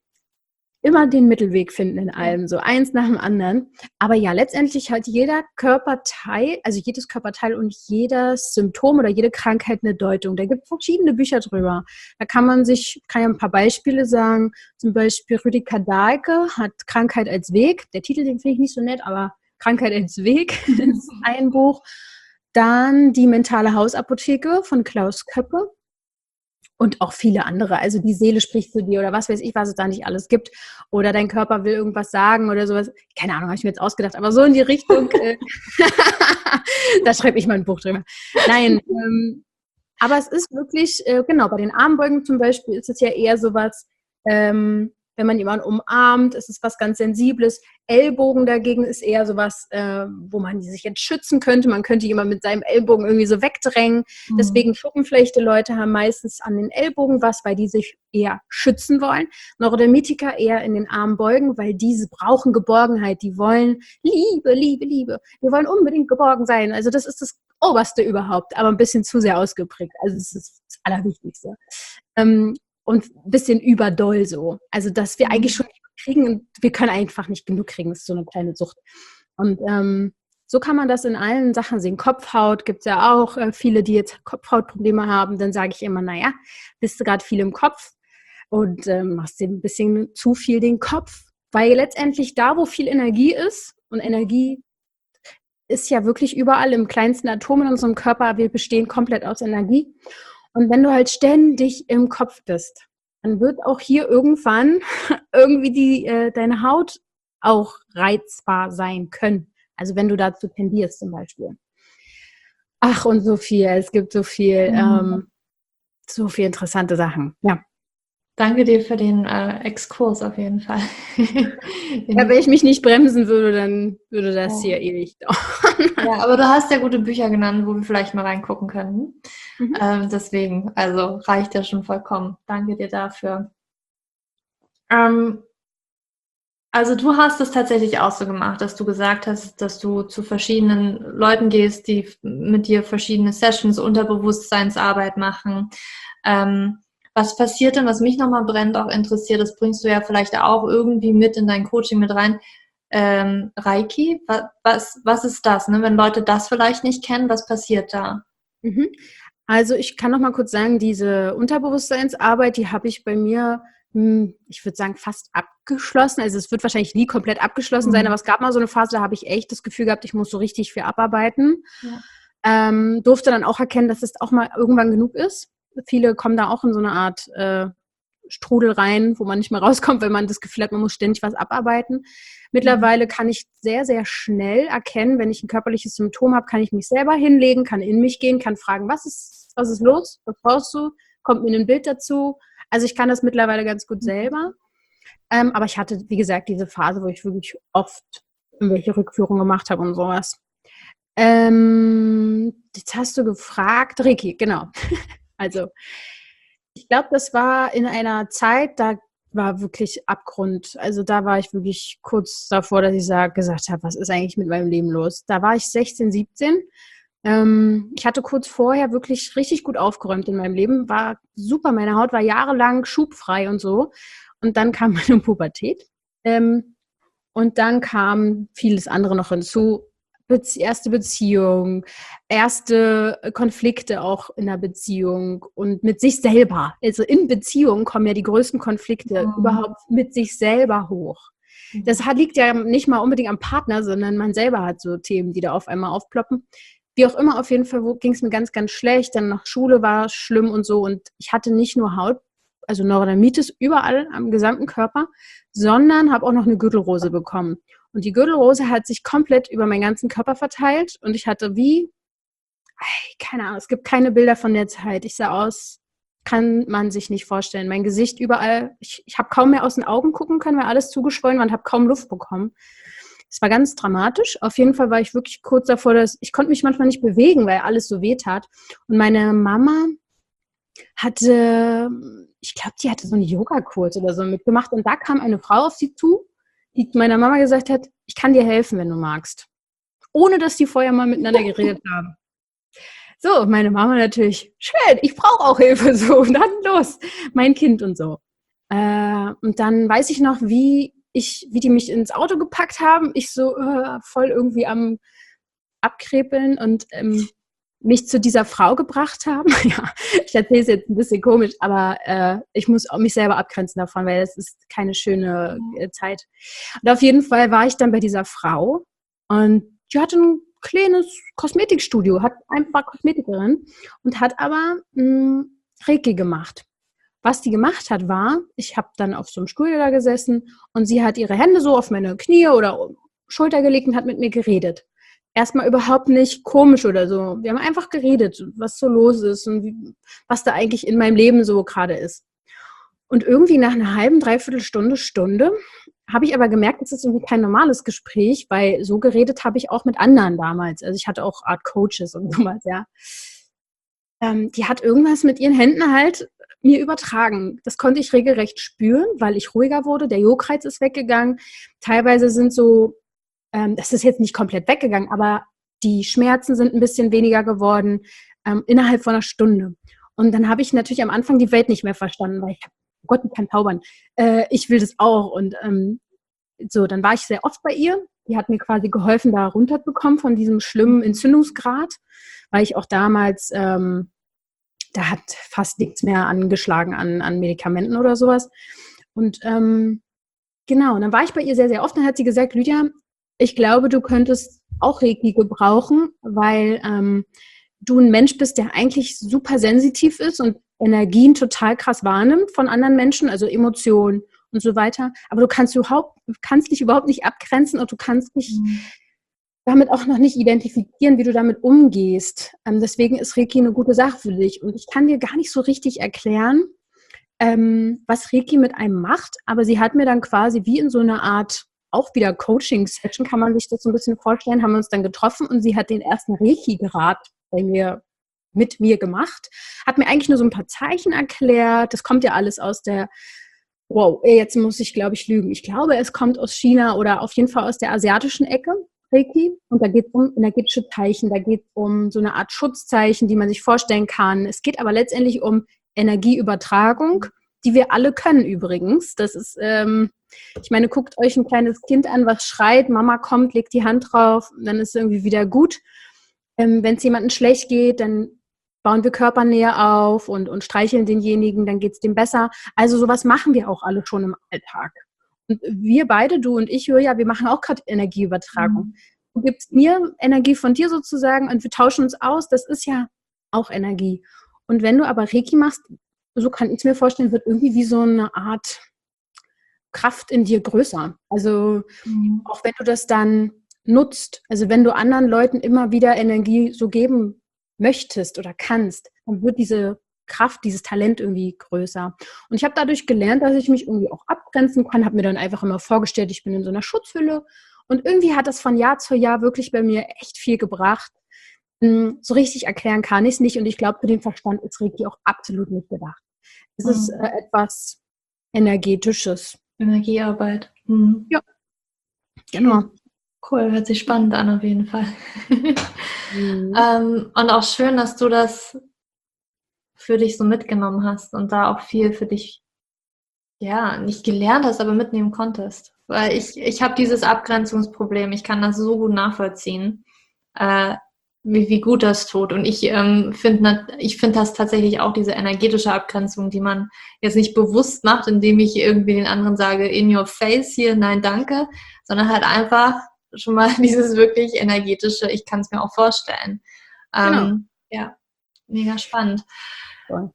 Immer den Mittelweg finden in allem, so eins nach dem anderen. Aber ja, letztendlich hat jeder Körperteil, also jedes Körperteil und jedes Symptom oder jede Krankheit eine Deutung. Da gibt es verschiedene Bücher drüber. Da kann man sich, kann ja ein paar Beispiele sagen. Zum Beispiel Rüdiger Dahlke hat Krankheit als Weg. Der Titel, den finde ich nicht so nett, aber Krankheit als Weg ist ein Buch. Dann die mentale Hausapotheke von Klaus Köppe. Und auch viele andere. Also die Seele spricht zu dir oder was weiß ich, was es da nicht alles gibt. Oder dein Körper will irgendwas sagen oder sowas. Keine Ahnung, habe ich mir jetzt ausgedacht. Aber so in die Richtung, äh, da schreibe ich mal ein Buch drüber. Nein, ähm, aber es ist wirklich, äh, genau, bei den Armbeugen zum Beispiel ist es ja eher sowas, ähm, wenn man jemanden umarmt, ist es was ganz Sensibles. Ellbogen dagegen ist eher sowas, äh, wo man sich jetzt schützen könnte. Man könnte jemanden mit seinem Ellbogen irgendwie so wegdrängen. Mhm. Deswegen Schuppenflechte-Leute haben meistens an den Ellbogen was, weil die sich eher schützen wollen. Neurodermitiker eher in den Armbeugen, weil diese brauchen Geborgenheit. Die wollen Liebe, Liebe, Liebe. Wir wollen unbedingt geborgen sein. Also das ist das Oberste überhaupt, aber ein bisschen zu sehr ausgeprägt. Also das ist das Allerwichtigste. Ähm, und ein bisschen überdoll so. Also, dass wir eigentlich schon kriegen und wir können einfach nicht genug kriegen. Das ist so eine kleine Sucht. Und ähm, so kann man das in allen Sachen sehen. Kopfhaut gibt es ja auch äh, viele, die jetzt Kopfhautprobleme haben. Dann sage ich immer, naja, bist du gerade viel im Kopf und ähm, machst dir ein bisschen zu viel den Kopf. Weil letztendlich da, wo viel Energie ist, und Energie ist ja wirklich überall im kleinsten Atom in unserem Körper, wir bestehen komplett aus Energie. Und wenn du halt ständig im Kopf bist, dann wird auch hier irgendwann irgendwie die, äh, deine Haut auch reizbar sein können. Also wenn du dazu tendierst zum Beispiel. Ach, und so viel. Es gibt so viel, mhm. ähm, so viel interessante Sachen. Ja. Danke dir für den äh, Exkurs auf jeden Fall. Ja, wenn ich mich nicht bremsen würde, dann würde das ja. hier ewig dauern. Ja, aber du hast ja gute Bücher genannt, wo wir vielleicht mal reingucken können. Mhm. Ähm, deswegen, also reicht ja schon vollkommen. Danke dir dafür. Ähm, Also du hast es tatsächlich auch so gemacht, dass du gesagt hast, dass du zu verschiedenen Leuten gehst, die mit dir verschiedene Sessions, Unterbewusstseinsarbeit machen. Ähm, was passiert denn, was mich nochmal brennend auch interessiert, das bringst du ja vielleicht auch irgendwie mit in dein Coaching mit rein. Ähm, Reiki, was, was, was ist das? Ne? Wenn Leute das vielleicht nicht kennen, was passiert da? Mhm. Also ich kann noch mal kurz sagen, diese Unterbewusstseinsarbeit, die habe ich bei mir, hm, ich würde sagen, fast abgeschlossen. Also es wird wahrscheinlich nie komplett abgeschlossen sein, aber Mhm. es gab mal so eine Phase, da habe ich echt das Gefühl gehabt, ich muss so richtig viel abarbeiten. Ja. Ähm, durfte dann auch erkennen, dass es auch mal irgendwann genug ist. Viele kommen da auch in so eine Art äh, Strudel rein, wo man nicht mehr rauskommt, wenn man das Gefühl hat, man muss ständig was abarbeiten. Mhm. Mittlerweile kann ich sehr, sehr schnell erkennen, wenn ich ein körperliches Symptom habe, kann ich mich selber hinlegen, kann in mich gehen, kann fragen, was ist, was ist los, was brauchst du, kommt mir ein Bild dazu. Also ich kann das mittlerweile ganz gut selber. Ähm, aber ich hatte, wie gesagt, diese Phase, wo ich wirklich oft irgendwelche Rückführungen gemacht habe und sowas. Ähm, jetzt hast du gefragt, Reiki, genau. Also ich glaube, das war in einer Zeit, da war wirklich Abgrund. Also da war ich wirklich kurz davor, dass ich sag, gesagt habe, was ist eigentlich mit meinem Leben los? Da war ich sechzehn, siebzehn. Ähm, ich hatte kurz vorher wirklich richtig gut aufgeräumt in meinem Leben, war super, meine Haut war jahrelang schubfrei und so. Und dann kam meine Pubertät. Ähm, und dann kam vieles andere noch hinzu. Bezie- erste Beziehung, erste Konflikte auch in der Beziehung und mit sich selber. Also in Beziehung kommen ja die größten Konflikte Mhm. überhaupt mit sich selber hoch. Das hat, liegt ja nicht mal unbedingt am Partner, sondern man selber hat so Themen, die da auf einmal aufploppen. Wie auch immer, auf jeden Fall ging es mir ganz, ganz schlecht. Dann nach Schule war es schlimm und so. Und ich hatte nicht nur Haut, also Neurodermitis überall am gesamten Körper, sondern habe auch noch eine Gürtelrose bekommen. Und die Gürtelrose hat sich komplett über meinen ganzen Körper verteilt und ich hatte wie, keine Ahnung, es gibt keine Bilder von der Zeit. Ich sah aus, kann man sich nicht vorstellen. Mein Gesicht überall, ich, ich habe kaum mehr aus den Augen gucken können, weil alles zugeschwollen war und habe kaum Luft bekommen. Es war ganz dramatisch. Auf jeden Fall war ich wirklich kurz davor, dass ich konnte mich manchmal nicht bewegen, weil alles so weh tat. Und meine Mama hatte, ich glaube, die hatte so einen Yogakurs oder so mitgemacht. Und da kam eine Frau auf sie zu, die meiner Mama gesagt hat, ich kann dir helfen, wenn du magst. Ohne, dass die vorher mal miteinander geredet haben. So, meine Mama natürlich, schön, ich brauche auch Hilfe, so, und dann los, mein Kind und so. Äh, und dann weiß ich noch, wie ich, wie die mich ins Auto gepackt haben, ich so äh, voll irgendwie am Abkrepeln und ähm, mich zu dieser Frau gebracht haben. Ja, ich erzähle es jetzt ein bisschen komisch, aber äh, ich muss auch mich selber abgrenzen davon, weil das ist keine schöne äh, Zeit. Und auf jeden Fall war ich dann bei dieser Frau und die hatte ein kleines Kosmetikstudio, hat einfach Kosmetikerin und hat aber mh, Reiki gemacht. Was die gemacht hat, war, ich habe dann auf so einem Stuhl da gesessen und sie hat ihre Hände so auf meine Knie oder Schulter gelegt und hat mit mir geredet. Erstmal überhaupt nicht komisch oder so. Wir haben einfach geredet, was so los ist und wie, was da eigentlich in meinem Leben so gerade ist. Und irgendwie nach einer halben, dreiviertel Stunde, Stunde, habe ich aber gemerkt, das ist irgendwie kein normales Gespräch, weil so geredet habe ich auch mit anderen damals. Also ich hatte auch Art Coaches und sowas, ja. Ähm, die hat irgendwas mit ihren Händen halt mir übertragen. Das konnte ich regelrecht spüren, weil ich ruhiger wurde. Der Juckreiz ist weggegangen. Teilweise sind so, ähm, das ist jetzt nicht komplett weggegangen, aber die Schmerzen sind ein bisschen weniger geworden ähm, innerhalb von einer Stunde. Und dann habe ich natürlich am Anfang die Welt nicht mehr verstanden, weil ich hab, oh Gott, ich kann zaubern. Äh, ich will das auch. Und ähm, so, dann war ich sehr oft bei ihr. Die hat mir quasi geholfen, da runterzukommen von diesem schlimmen Entzündungsgrad, weil ich auch damals, ähm, da hat fast nichts mehr angeschlagen an, an Medikamenten oder sowas. Und ähm, genau, und dann war ich bei ihr sehr, sehr oft. Dann hat sie gesagt, Lydia, ich glaube, du könntest auch Reiki gebrauchen, weil ähm, du ein Mensch bist, der eigentlich super sensitiv ist und Energien total krass wahrnimmt von anderen Menschen, also Emotionen und so weiter. Aber du kannst überhaupt, du kannst dich überhaupt nicht abgrenzen und du kannst nicht Mhm. damit auch noch nicht identifizieren, wie du damit umgehst. Ähm, deswegen ist Reiki eine gute Sache für dich. Und ich kann dir gar nicht so richtig erklären, ähm, was Reiki mit einem macht, aber sie hat mir dann quasi wie in so einer Art, auch wieder Coaching-Session, kann man sich das so ein bisschen vorstellen, haben wir uns dann getroffen und sie hat den ersten Reiki-Grad bei mir mit mir gemacht, hat mir eigentlich nur so ein paar Zeichen erklärt, das kommt ja alles aus der Wow, jetzt muss ich, glaube ich, lügen. Ich glaube, es kommt aus China oder auf jeden Fall aus der asiatischen Ecke, Reiki. Und da geht es um energetische Zeichen, da geht es um so eine Art Schutzzeichen, die man sich vorstellen kann. Es geht aber letztendlich um Energieübertragung, die wir alle können übrigens. Das ist, ähm, ich meine, guckt euch ein kleines Kind an, was schreit, Mama kommt, legt die Hand drauf, dann ist es irgendwie wieder gut. Ähm, wenn es jemandem schlecht geht, dann bauen wir Körpernähe auf und, und streicheln denjenigen, dann geht es dem besser. Also sowas machen wir auch alle schon im Alltag. Und wir beide, du und ich, Julia, wir machen auch gerade Energieübertragung. Mhm. Du gibst mir Energie von dir sozusagen und wir tauschen uns aus. Das ist ja auch Energie. Und wenn du aber Reiki machst, so kann ich es mir vorstellen, wird irgendwie wie so eine Art Kraft in dir größer. Also mhm. auch wenn du das dann nutzt, also wenn du anderen Leuten immer wieder Energie so geben möchtest oder kannst, dann wird diese Kraft, dieses Talent irgendwie größer. Und ich habe dadurch gelernt, dass ich mich irgendwie auch abgrenzen kann, habe mir dann einfach immer vorgestellt, ich bin in so einer Schutzhülle und irgendwie hat das von Jahr zu Jahr wirklich bei mir echt viel gebracht. So richtig erklären kann ich es nicht und ich glaube, für den Verstand ist Reiki auch absolut nicht gedacht. Es mhm. ist äh, etwas Energetisches. Energiearbeit. Mhm. Ja, genau. Cool, hört sich spannend an auf jeden Fall. mhm. ähm, und auch schön, dass du das für dich so mitgenommen hast und da auch viel für dich, ja, nicht gelernt hast, aber mitnehmen konntest. Weil ich, ich habe dieses Abgrenzungsproblem, ich kann das so gut nachvollziehen, äh, wie, wie gut das tut. Und ich ähm, finde ich find das tatsächlich auch diese energetische Abgrenzung, die man jetzt nicht bewusst macht, indem ich irgendwie den anderen sage, in your face hier, nein, danke, sondern halt einfach schon mal dieses wirklich energetische, ich kann es mir auch vorstellen. Genau. Ähm, ja, mega spannend. Cool.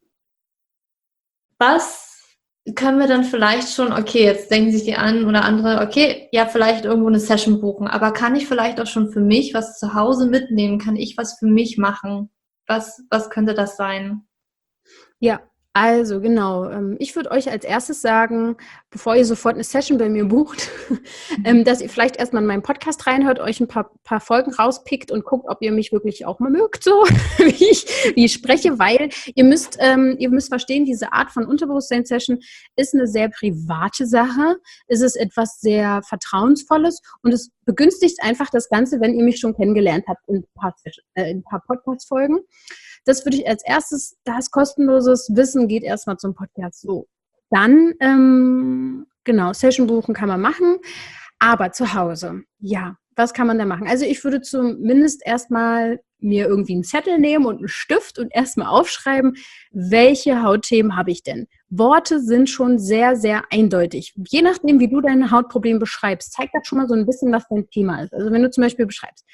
Was können wir dann vielleicht schon, okay, jetzt denken sich die einen oder andere, okay, ja, vielleicht irgendwo eine Session buchen, aber kann ich vielleicht auch schon für mich was zu Hause mitnehmen? Kann ich was für mich machen? Was, was könnte das sein? Ja, also genau. Ich würde euch als erstes sagen, bevor ihr sofort eine Session bei mir bucht, mhm. dass ihr vielleicht erstmal in meinen Podcast reinhört, euch ein paar, paar Folgen rauspickt und guckt, ob ihr mich wirklich auch mal mögt, so wie ich, wie ich spreche, weil ihr müsst, ähm, ihr müsst verstehen, diese Art von Unterbewusstsein-Session ist eine sehr private Sache. Es ist etwas sehr Vertrauensvolles und es begünstigt einfach das Ganze, wenn ihr mich schon kennengelernt habt in ein paar, äh, in ein paar Podcast-Folgen. Das würde ich als erstes, das kostenloses Wissen geht erstmal zum Podcast so. Dann, ähm, genau, Session buchen kann man machen, aber zu Hause, ja, was kann man da machen? Also ich würde zumindest erstmal mir irgendwie einen Zettel nehmen und einen Stift und erstmal aufschreiben, welche Hautthemen habe ich denn? Worte sind schon sehr, sehr eindeutig. Je nachdem, wie du dein Hautproblem beschreibst, zeigt das schon mal so ein bisschen, was dein Thema ist. Also wenn du zum Beispiel beschreibst,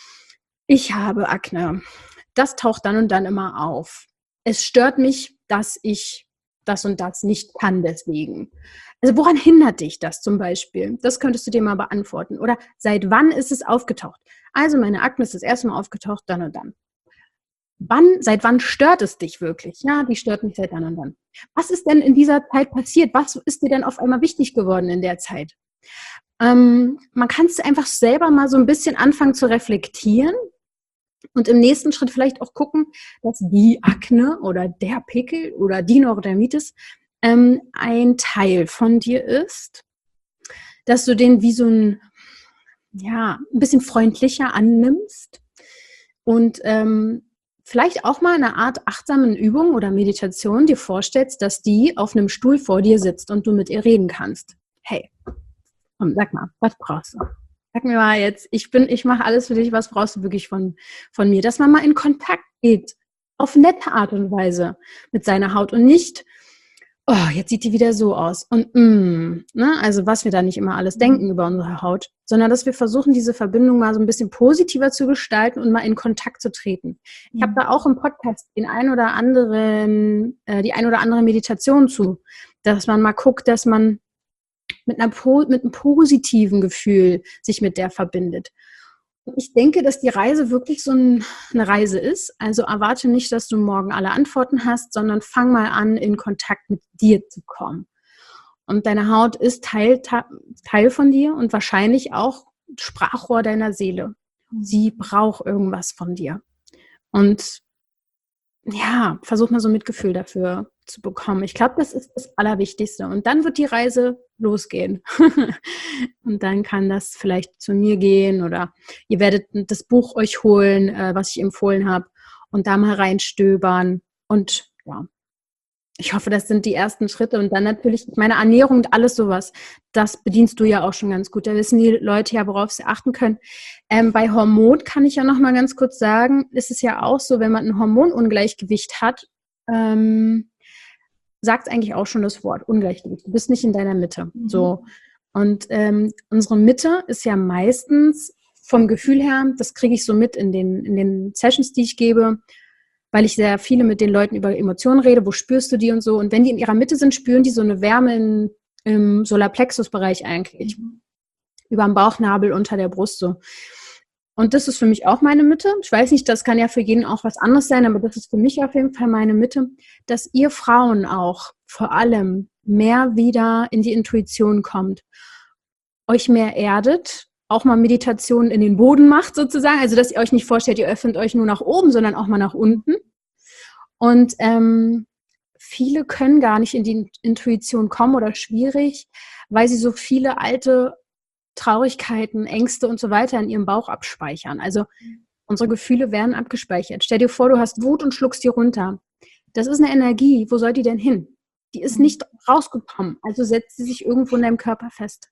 ich habe Akne. Das taucht dann und dann immer auf. Es stört mich, dass ich das und das nicht kann deswegen. Also woran hindert dich das zum Beispiel? Das könntest du dir mal beantworten. Oder seit wann ist es aufgetaucht? Also meine Akne ist das erste Mal aufgetaucht, dann und dann. Wann, seit wann stört es dich wirklich? Ja, die stört mich seit dann und dann. Was ist denn in dieser Zeit passiert? Was ist dir denn auf einmal wichtig geworden in der Zeit? Ähm, man kann es einfach selber mal so ein bisschen anfangen zu reflektieren. Und im nächsten Schritt vielleicht auch gucken, dass die Akne oder der Pickel oder die Neurodermitis ähm, ein Teil von dir ist, dass du den wie so ein, ja, ein bisschen freundlicher annimmst und ähm, vielleicht auch mal eine Art achtsamen Übung oder Meditation dir vorstellst, dass die auf einem Stuhl vor dir sitzt und du mit ihr reden kannst. Hey, komm, sag mal, was brauchst du? Sag mir mal jetzt, ich bin, ich mache alles für dich, was brauchst du wirklich von, von mir? Dass man mal in Kontakt geht, auf nette Art und Weise mit seiner Haut und nicht, oh, jetzt sieht die wieder so aus und mm, ne? Also was wir da nicht immer alles denken über unsere Haut, sondern dass wir versuchen, diese Verbindung mal so ein bisschen positiver zu gestalten und mal in Kontakt zu treten. Ich habe da auch im Podcast den ein oder anderen, äh, die ein oder andere Meditation zu, dass man mal guckt, dass man mit, einer, mit einem positiven Gefühl sich mit der verbindet. Und ich denke, dass die Reise wirklich so ein, eine Reise ist. Also erwarte nicht, dass du morgen alle Antworten hast, sondern fang mal an, in Kontakt mit dir zu kommen. Und deine Haut ist Teil, Teil von dir und wahrscheinlich auch Sprachrohr deiner Seele. Sie braucht irgendwas von dir. Und ja, versuch mal so Mitgefühl dafür zu bekommen. Ich glaube, das ist das Allerwichtigste. Und dann wird die Reise losgehen. Und dann kann das vielleicht zu mir gehen oder ihr werdet das Buch euch holen, äh, was ich empfohlen habe, und da mal reinstöbern. Und ja, ich hoffe, das sind die ersten Schritte. Und dann natürlich meine Ernährung und alles sowas. Das bedienst du ja auch schon ganz gut. Da wissen die Leute ja, worauf sie achten können. Ähm, bei Hormon kann ich ja noch mal ganz kurz sagen, ist es ja auch so, wenn man ein Hormonungleichgewicht hat, ähm, sagt eigentlich auch schon das Wort Ungleichgewicht. Du bist nicht in deiner Mitte. Mhm. So. Und ähm, unsere Mitte ist ja meistens vom Gefühl her, das kriege ich so mit in den, in den Sessions, die ich gebe, weil ich sehr viele mit den Leuten über Emotionen rede, wo spürst du die und so. Und wenn die in ihrer Mitte sind, spüren die so eine Wärme in, im Solarplexus-Bereich eigentlich. Mhm. Über dem Bauchnabel, unter der Brust so. Und das ist für mich auch meine Mitte. Ich weiß nicht, das kann ja für jeden auch was anderes sein, aber das ist für mich auf jeden Fall meine Mitte, dass ihr Frauen auch vor allem mehr wieder in die Intuition kommt, euch mehr erdet, auch mal Meditation in den Boden macht sozusagen, also dass ihr euch nicht vorstellt, ihr öffnet euch nur nach oben, sondern auch mal nach unten. Und ähm, viele können gar nicht in die Intuition kommen oder schwierig, weil sie so viele alte Traurigkeiten, Ängste und so weiter in ihrem Bauch abspeichern. Also unsere Gefühle werden abgespeichert. Stell dir vor, du hast Wut und schluckst die runter. Das ist eine Energie. Wo soll die denn hin? Die ist nicht rausgekommen. Also setzt sie sich irgendwo in deinem Körper fest.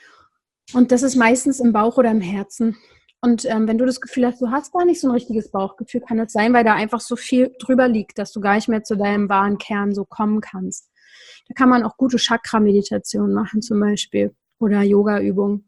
Und das ist meistens im Bauch oder im Herzen. Und ähm, wenn du das Gefühl hast, du hast gar nicht so ein richtiges Bauchgefühl, kann das sein, weil da einfach so viel drüber liegt, dass du gar nicht mehr zu deinem wahren Kern so kommen kannst. Da kann man auch gute Chakra-Meditationen machen zum Beispiel oder Yoga-Übungen.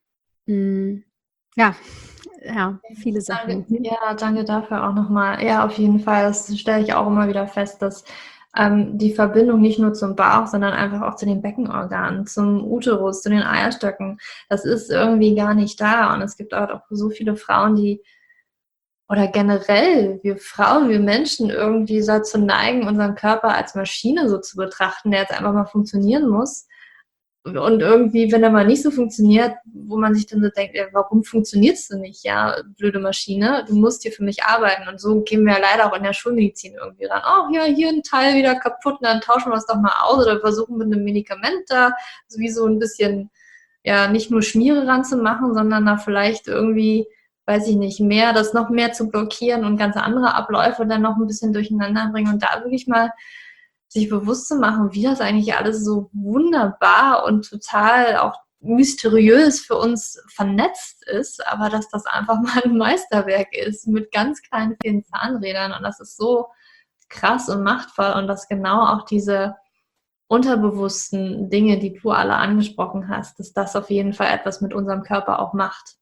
Hm. Ja, ja, viele Sachen. Danke, ja, danke dafür auch nochmal. Ja, auf jeden Fall. Das stelle ich auch immer wieder fest, dass ähm, die Verbindung nicht nur zum Bauch, sondern einfach auch zu den Beckenorganen, zum Uterus, zu den Eierstöcken, das ist irgendwie gar nicht da. Und es gibt auch so viele Frauen, die, oder generell wir Frauen, wir Menschen irgendwie dazu neigen, unseren Körper als Maschine so zu betrachten, der jetzt einfach mal funktionieren muss. Und irgendwie, wenn er mal nicht so funktioniert, wo man sich dann so denkt, ja, warum funktionierst du nicht, ja, blöde Maschine, du musst hier für mich arbeiten. Und so gehen wir ja leider auch in der Schulmedizin irgendwie ran. Oh, ja, hier ein Teil wieder kaputt, dann tauschen wir es doch mal aus oder versuchen mit einem Medikament da sowieso ein bisschen, ja, nicht nur Schmiere ranzumachen, sondern da vielleicht irgendwie, weiß ich nicht, mehr, das noch mehr zu blockieren und ganz andere Abläufe dann noch ein bisschen durcheinander bringen und da wirklich mal sich bewusst zu machen, wie das eigentlich alles so wunderbar und total auch mysteriös für uns vernetzt ist, aber dass das einfach mal ein Meisterwerk ist mit ganz kleinen, vielen Zahnrädern und das ist so krass und machtvoll und dass genau auch diese unterbewussten Dinge, die du alle angesprochen hast, dass das auf jeden Fall etwas mit unserem Körper auch macht.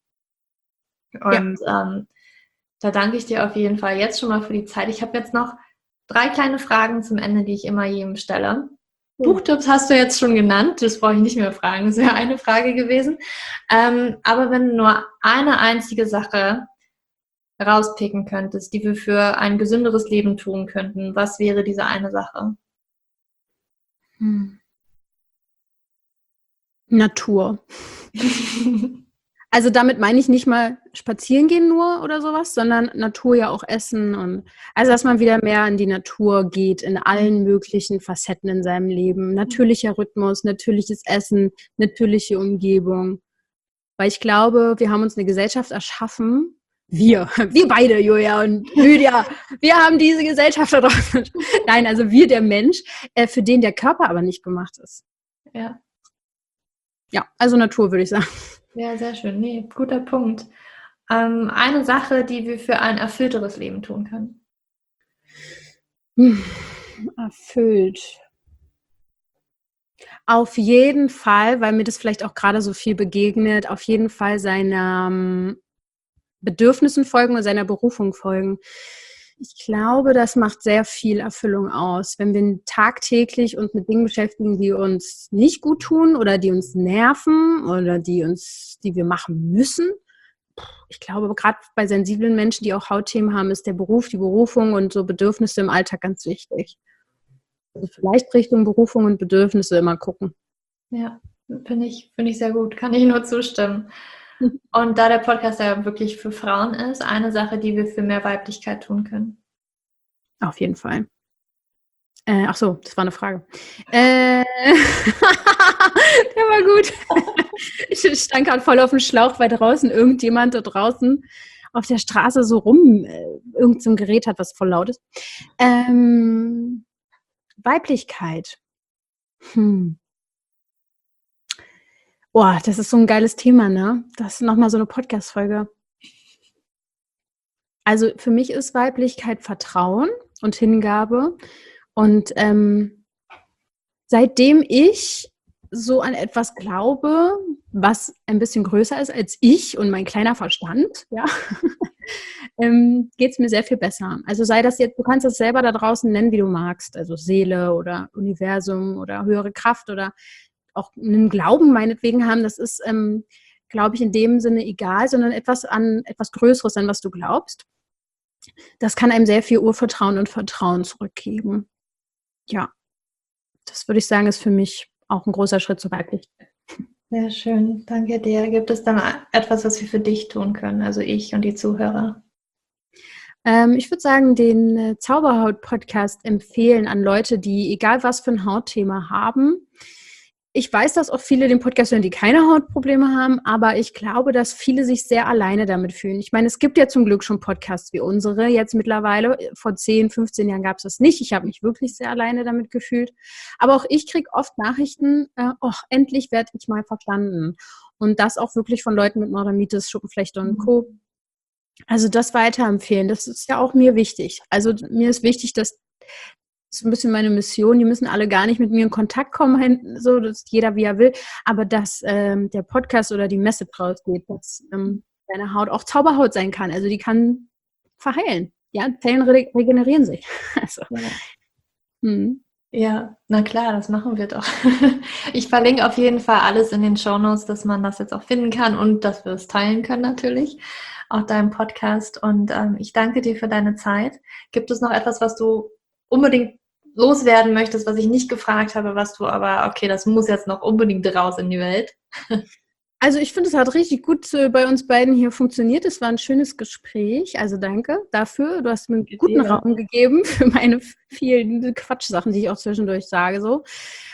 Und ja. ähm, da danke ich dir auf jeden Fall jetzt schon mal für die Zeit. Ich habe jetzt noch drei kleine Fragen zum Ende, die ich immer jedem stelle. Mhm. Buchtipps hast du jetzt schon genannt, das brauche ich nicht mehr fragen, das wäre eine Frage gewesen. Ähm, aber wenn du nur eine einzige Sache rauspicken könntest, die wir für ein gesünderes Leben tun könnten, was wäre diese eine Sache? Hm. Natur. Also damit meine ich nicht mal spazieren gehen nur oder sowas, sondern Natur ja auch essen und also dass man wieder mehr in die Natur geht, in allen möglichen Facetten in seinem Leben. Natürlicher Rhythmus, natürliches Essen, natürliche Umgebung. Weil ich glaube, wir haben uns eine Gesellschaft erschaffen, wir, wir beide, Julia und Lydia, wir haben diese Gesellschaft da draußen. Nein, also wir, der Mensch, für den der Körper aber nicht gemacht ist. Ja. Ja, also Natur würde ich sagen. Ja, sehr schön. Nee, guter Punkt. Ähm, eine Sache, die wir für ein erfüllteres Leben tun können. Hm, erfüllt. Auf jeden Fall, weil mir das vielleicht auch gerade so viel begegnet, auf jeden Fall seinen Bedürfnissen folgen und seiner Berufung folgen. Ich glaube, das macht sehr viel Erfüllung aus, wenn wir tagtäglich uns mit Dingen beschäftigen, die uns nicht gut tun oder die uns nerven oder die uns, die wir machen müssen. Ich glaube, gerade bei sensiblen Menschen, die auch Hautthemen haben, ist der Beruf, die Berufung und so Bedürfnisse im Alltag ganz wichtig. Also vielleicht Richtung Berufung und Bedürfnisse immer gucken. Ja, finde ich, finde ich sehr gut. Kann ich nur zustimmen. Und da der Podcast ja wirklich für Frauen ist, eine Sache, die wir für mehr Weiblichkeit tun können. Auf jeden Fall. Äh, ach so, das war eine Frage. Äh, der war gut. Ich stand gerade voll auf dem Schlauch, weil draußen irgendjemand da draußen auf der Straße so rum äh, irgend so ein Gerät hat, was voll laut ist. Ähm, Weiblichkeit. Hm. Boah, das ist so ein geiles Thema, ne? Das ist nochmal so eine Podcast-Folge. Also für mich ist Weiblichkeit Vertrauen und Hingabe. Und ähm, seitdem ich so an etwas glaube, was ein bisschen größer ist als ich und mein kleiner Verstand, ja, ähm, geht es mir sehr viel besser. Also sei das jetzt, du kannst das selber da draußen nennen, wie du magst, also Seele oder Universum oder höhere Kraft oder auch einen Glauben meinetwegen haben, das ist, ähm, glaube ich, in dem Sinne egal, sondern etwas an etwas Größeres, an was du glaubst. Das kann einem sehr viel Urvertrauen und Vertrauen zurückgeben. Ja, das würde ich sagen, ist für mich auch ein großer Schritt zur Weiblichkeit. Sehr schön, danke dir. Gibt es dann etwas, was wir für dich tun können, also ich und die Zuhörer? Ähm, ich würde sagen, den äh, Zauberhaut-Podcast empfehlen an Leute, die egal was für ein Hautthema haben. Ich weiß, dass auch viele den Podcast hören, die keine Hautprobleme haben, aber ich glaube, dass viele sich sehr alleine damit fühlen. Ich meine, es gibt ja zum Glück schon Podcasts wie unsere jetzt mittlerweile. Vor zehn, fünfzehn Jahren gab es das nicht. Ich habe mich wirklich sehr alleine damit gefühlt. Aber auch ich kriege oft Nachrichten, äh, oh, endlich werde ich mal verstanden. Und das auch wirklich von Leuten mit Neurodermitis, Schuppenflechte und Co. Also das weiterempfehlen, das ist ja auch mir wichtig. Also mir ist wichtig, dass das ist ein bisschen meine Mission. Die müssen alle gar nicht mit mir in Kontakt kommen, so dass jeder wie er will. Aber dass ähm, der Podcast oder die Message rausgeht, dass ähm, deine Haut auch Zauberhaut sein kann. Also die kann verheilen. Ja, Zellen re- regenerieren sich. Also, Ja. hm. Ja, na klar, das machen wir doch. Ich verlinke auf jeden Fall alles in den Shownotes, dass man das jetzt auch finden kann und dass wir es teilen können natürlich, auch deinen Podcast. Und ähm, ich danke dir für deine Zeit. Gibt es noch etwas, was du unbedingt loswerden möchtest, was ich nicht gefragt habe, was du aber, okay, das muss jetzt noch unbedingt raus in die Welt? Also ich finde, es hat richtig gut äh, bei uns beiden hier funktioniert. Es war ein schönes Gespräch. Also danke dafür. Du hast mir einen guten Raum gegeben für meine vielen Quatschsachen, die ich auch zwischendurch sage. So.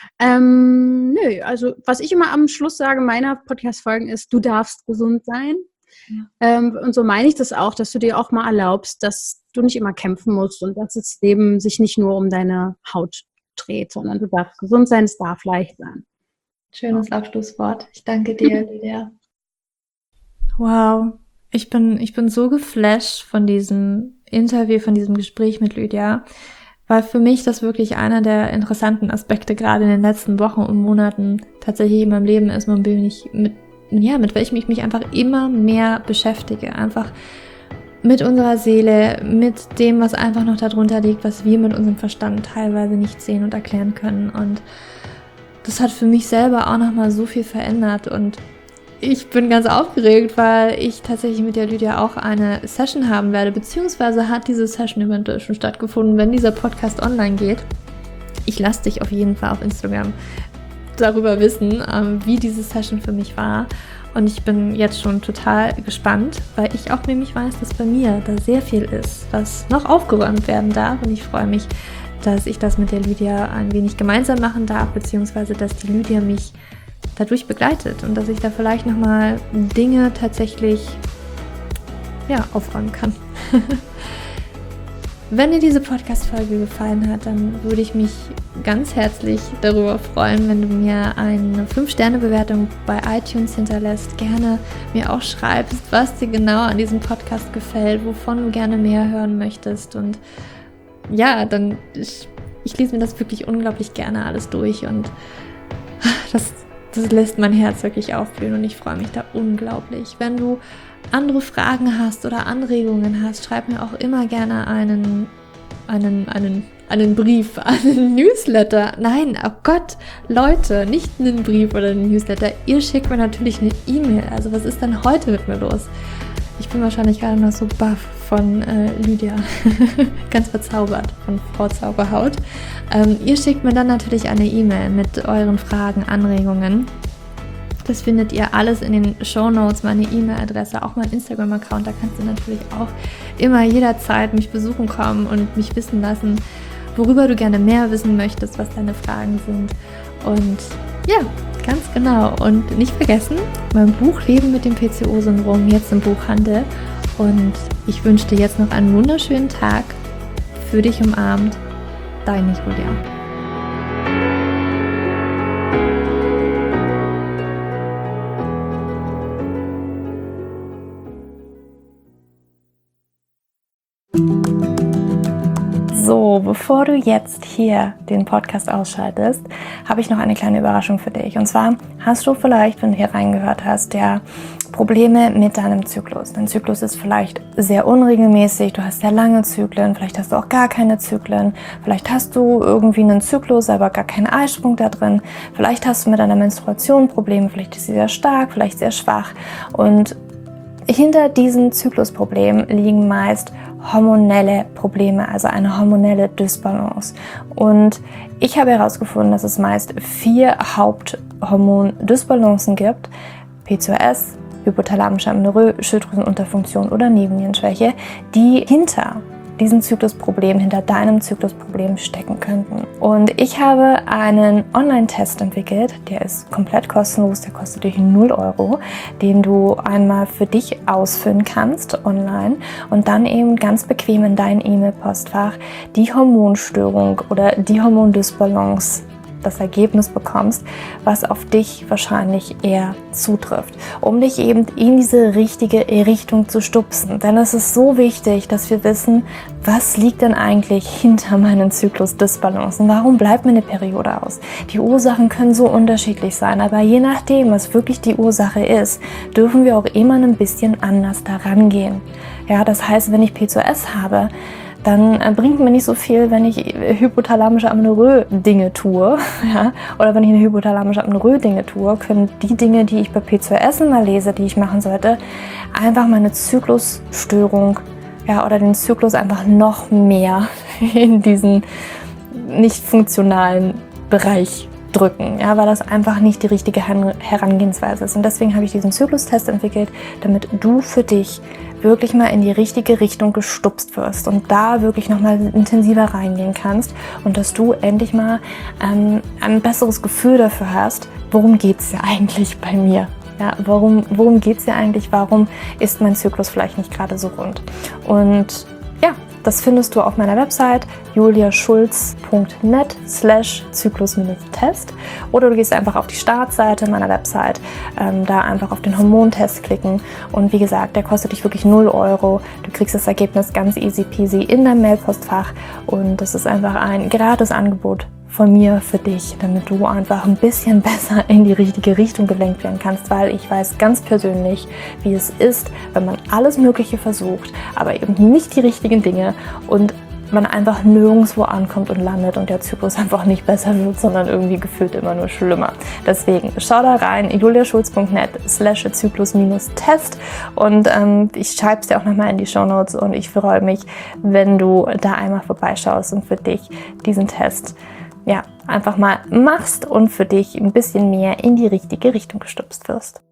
Ähm, nö, also was ich immer am Schluss sage meiner Podcast-Folgen ist, du darfst gesund sein. Ja. Ähm, und so meine ich das auch, dass du dir auch mal erlaubst, dass du nicht immer kämpfen musst und dass das Leben sich nicht nur um deine Haut dreht, sondern du darfst gesund sein, es darf leicht sein. Schönes Abschlusswort. Ich danke dir, Lydia. Wow, ich bin, ich bin so geflasht von diesem Interview, von diesem Gespräch mit Lydia, weil für mich das wirklich einer der interessanten Aspekte gerade in den letzten Wochen und Monaten tatsächlich in meinem Leben ist, mit dem ich mit, ja, mit welchem ich mich einfach immer mehr beschäftige. Einfach mit unserer Seele, mit dem, was einfach noch darunter liegt, was wir mit unserem Verstand teilweise nicht sehen und erklären können. Und das hat für mich selber auch nochmal so viel verändert und ich bin ganz aufgeregt, weil ich tatsächlich mit der Lydia auch eine Session haben werde, beziehungsweise hat diese Session eventuell schon stattgefunden, wenn dieser Podcast online geht. Ich lasse dich auf jeden Fall auf Instagram darüber wissen, wie diese Session für mich war. Und ich bin jetzt schon total gespannt, weil ich auch nämlich weiß, dass bei mir da sehr viel ist, was noch aufgeräumt werden darf. Und ich freue mich, dass ich das mit der Lydia ein wenig gemeinsam machen darf, beziehungsweise dass die Lydia mich dadurch begleitet und dass ich da vielleicht nochmal Dinge tatsächlich ja, aufräumen kann. Wenn dir diese Podcast-Folge gefallen hat, dann würde ich mich ganz herzlich darüber freuen, wenn du mir eine fünf Sterne Bewertung bei iTunes hinterlässt. Gerne mir auch schreibst, was dir genau an diesem Podcast gefällt, wovon du gerne mehr hören möchtest. Und ja, dann, ich, ich lese mir das wirklich unglaublich gerne alles durch und das, das lässt mein Herz wirklich aufblühen und ich freue mich da unglaublich. Wenn du andere Fragen hast oder Anregungen hast, schreib mir auch immer gerne einen, einen, einen, einen Brief, einen Newsletter. Nein, oh Gott, Leute, nicht einen Brief oder einen Newsletter. Ihr schickt mir natürlich eine E-Mail. Also was ist denn heute mit mir los? Ich bin wahrscheinlich gerade noch so baff von äh, Lydia, ganz verzaubert von Frau Zauberhaut. Ähm, ihr schickt mir dann natürlich eine E-Mail mit euren Fragen, Anregungen. Das findet ihr alles in den Shownotes, meine E-Mail-Adresse, auch mein Instagram-Account. Da kannst du natürlich auch immer jederzeit mich besuchen kommen und mich wissen lassen, worüber du gerne mehr wissen möchtest, was deine Fragen sind. Und ja, ganz genau. Und nicht vergessen, mein Buch Leben mit dem P C O-Syndrom jetzt im Buchhandel. Und ich wünsche dir jetzt noch einen wunderschönen Tag. Für dich umarmt, dein Julia. So, bevor du jetzt hier den Podcast ausschaltest, habe ich noch eine kleine Überraschung für dich. Und zwar hast du vielleicht, wenn du hier reingehört hast, ja Probleme mit deinem Zyklus. Dein Zyklus ist vielleicht sehr unregelmäßig, du hast sehr lange Zyklen, vielleicht hast du auch gar keine Zyklen, vielleicht hast du irgendwie einen Zyklus, aber gar keinen Eisprung da drin, vielleicht hast du mit deiner Menstruation Probleme, vielleicht ist sie sehr stark, vielleicht sehr schwach. Und hinter diesen Zyklusproblemen liegen meist hormonelle Probleme, also eine hormonelle Dysbalance. Und ich habe herausgefunden, dass es meist vier Haupthormon-Dysbalancen gibt: P C O S, hypothalamische Amenorrhoe, Schilddrüsenunterfunktion oder Nebennierenschwäche, die hinter diesen Zyklusproblem, hinter deinem Zyklusproblem stecken könnten. Und ich habe einen Online-Test entwickelt, der ist komplett kostenlos, der kostet dich null Euro, den du einmal für dich ausfüllen kannst online und dann eben ganz bequem in dein E-Mail-Postfach die Hormonstörung oder die Hormondysbalance, das Ergebnis bekommst, was auf dich wahrscheinlich eher zutrifft, um dich eben in diese richtige Richtung zu stupsen. Denn es ist so wichtig, dass wir wissen, was liegt denn eigentlich hinter meinen Zyklus-Dysbalancen? Warum bleibt mir eine Periode aus? Die Ursachen können so unterschiedlich sein, aber je nachdem, was wirklich die Ursache ist, dürfen wir auch immer ein bisschen anders daran gehen. Ja, das heißt, wenn ich P C O S habe, dann bringt mir nicht so viel, wenn ich hypothalamische Amenorrhoe Dinge tue, ja, oder wenn ich eine hypothalamische Amenorrhoe Dinge tue, können die Dinge, die ich bei P C O S immer lese, die ich machen sollte, einfach meine Zyklusstörung, ja, oder den Zyklus einfach noch mehr in diesen nicht funktionalen Bereich drücken, ja, weil das einfach nicht die richtige Herangehensweise ist. Und deswegen habe ich diesen Zyklustest entwickelt, damit du für dich wirklich mal in die richtige Richtung gestupst wirst und da wirklich nochmal intensiver reingehen kannst und dass du endlich mal ähm, ein besseres Gefühl dafür hast, worum geht es ja eigentlich bei mir? Ja, warum, worum geht es ja eigentlich? Warum ist mein Zyklus vielleicht nicht gerade so rund? Und ja, das findest du auf meiner Website juliaschulz.net slash Zyklus-Test oder du gehst einfach auf die Startseite meiner Website, ähm, da einfach auf den Hormontest klicken und wie gesagt, der kostet dich wirklich null Euro. Du kriegst das Ergebnis ganz easy peasy in dein Mailpostfach und das ist einfach ein gratis Angebot von mir für dich, damit du einfach ein bisschen besser in die richtige Richtung gelenkt werden kannst, weil ich weiß ganz persönlich, wie es ist, wenn man alles Mögliche versucht, aber eben nicht die richtigen Dinge und man einfach nirgendwo ankommt und landet und der Zyklus einfach nicht besser wird, sondern irgendwie gefühlt immer nur schlimmer. Deswegen schau da rein, juliaschulz.net slash Zyklus-Test und ähm, ich schreibe es dir auch nochmal in die Shownotes und ich freue mich, wenn du da einmal vorbeischaust und für dich diesen Test ja, einfach mal machst und für dich ein bisschen mehr in die richtige Richtung gestupst wirst.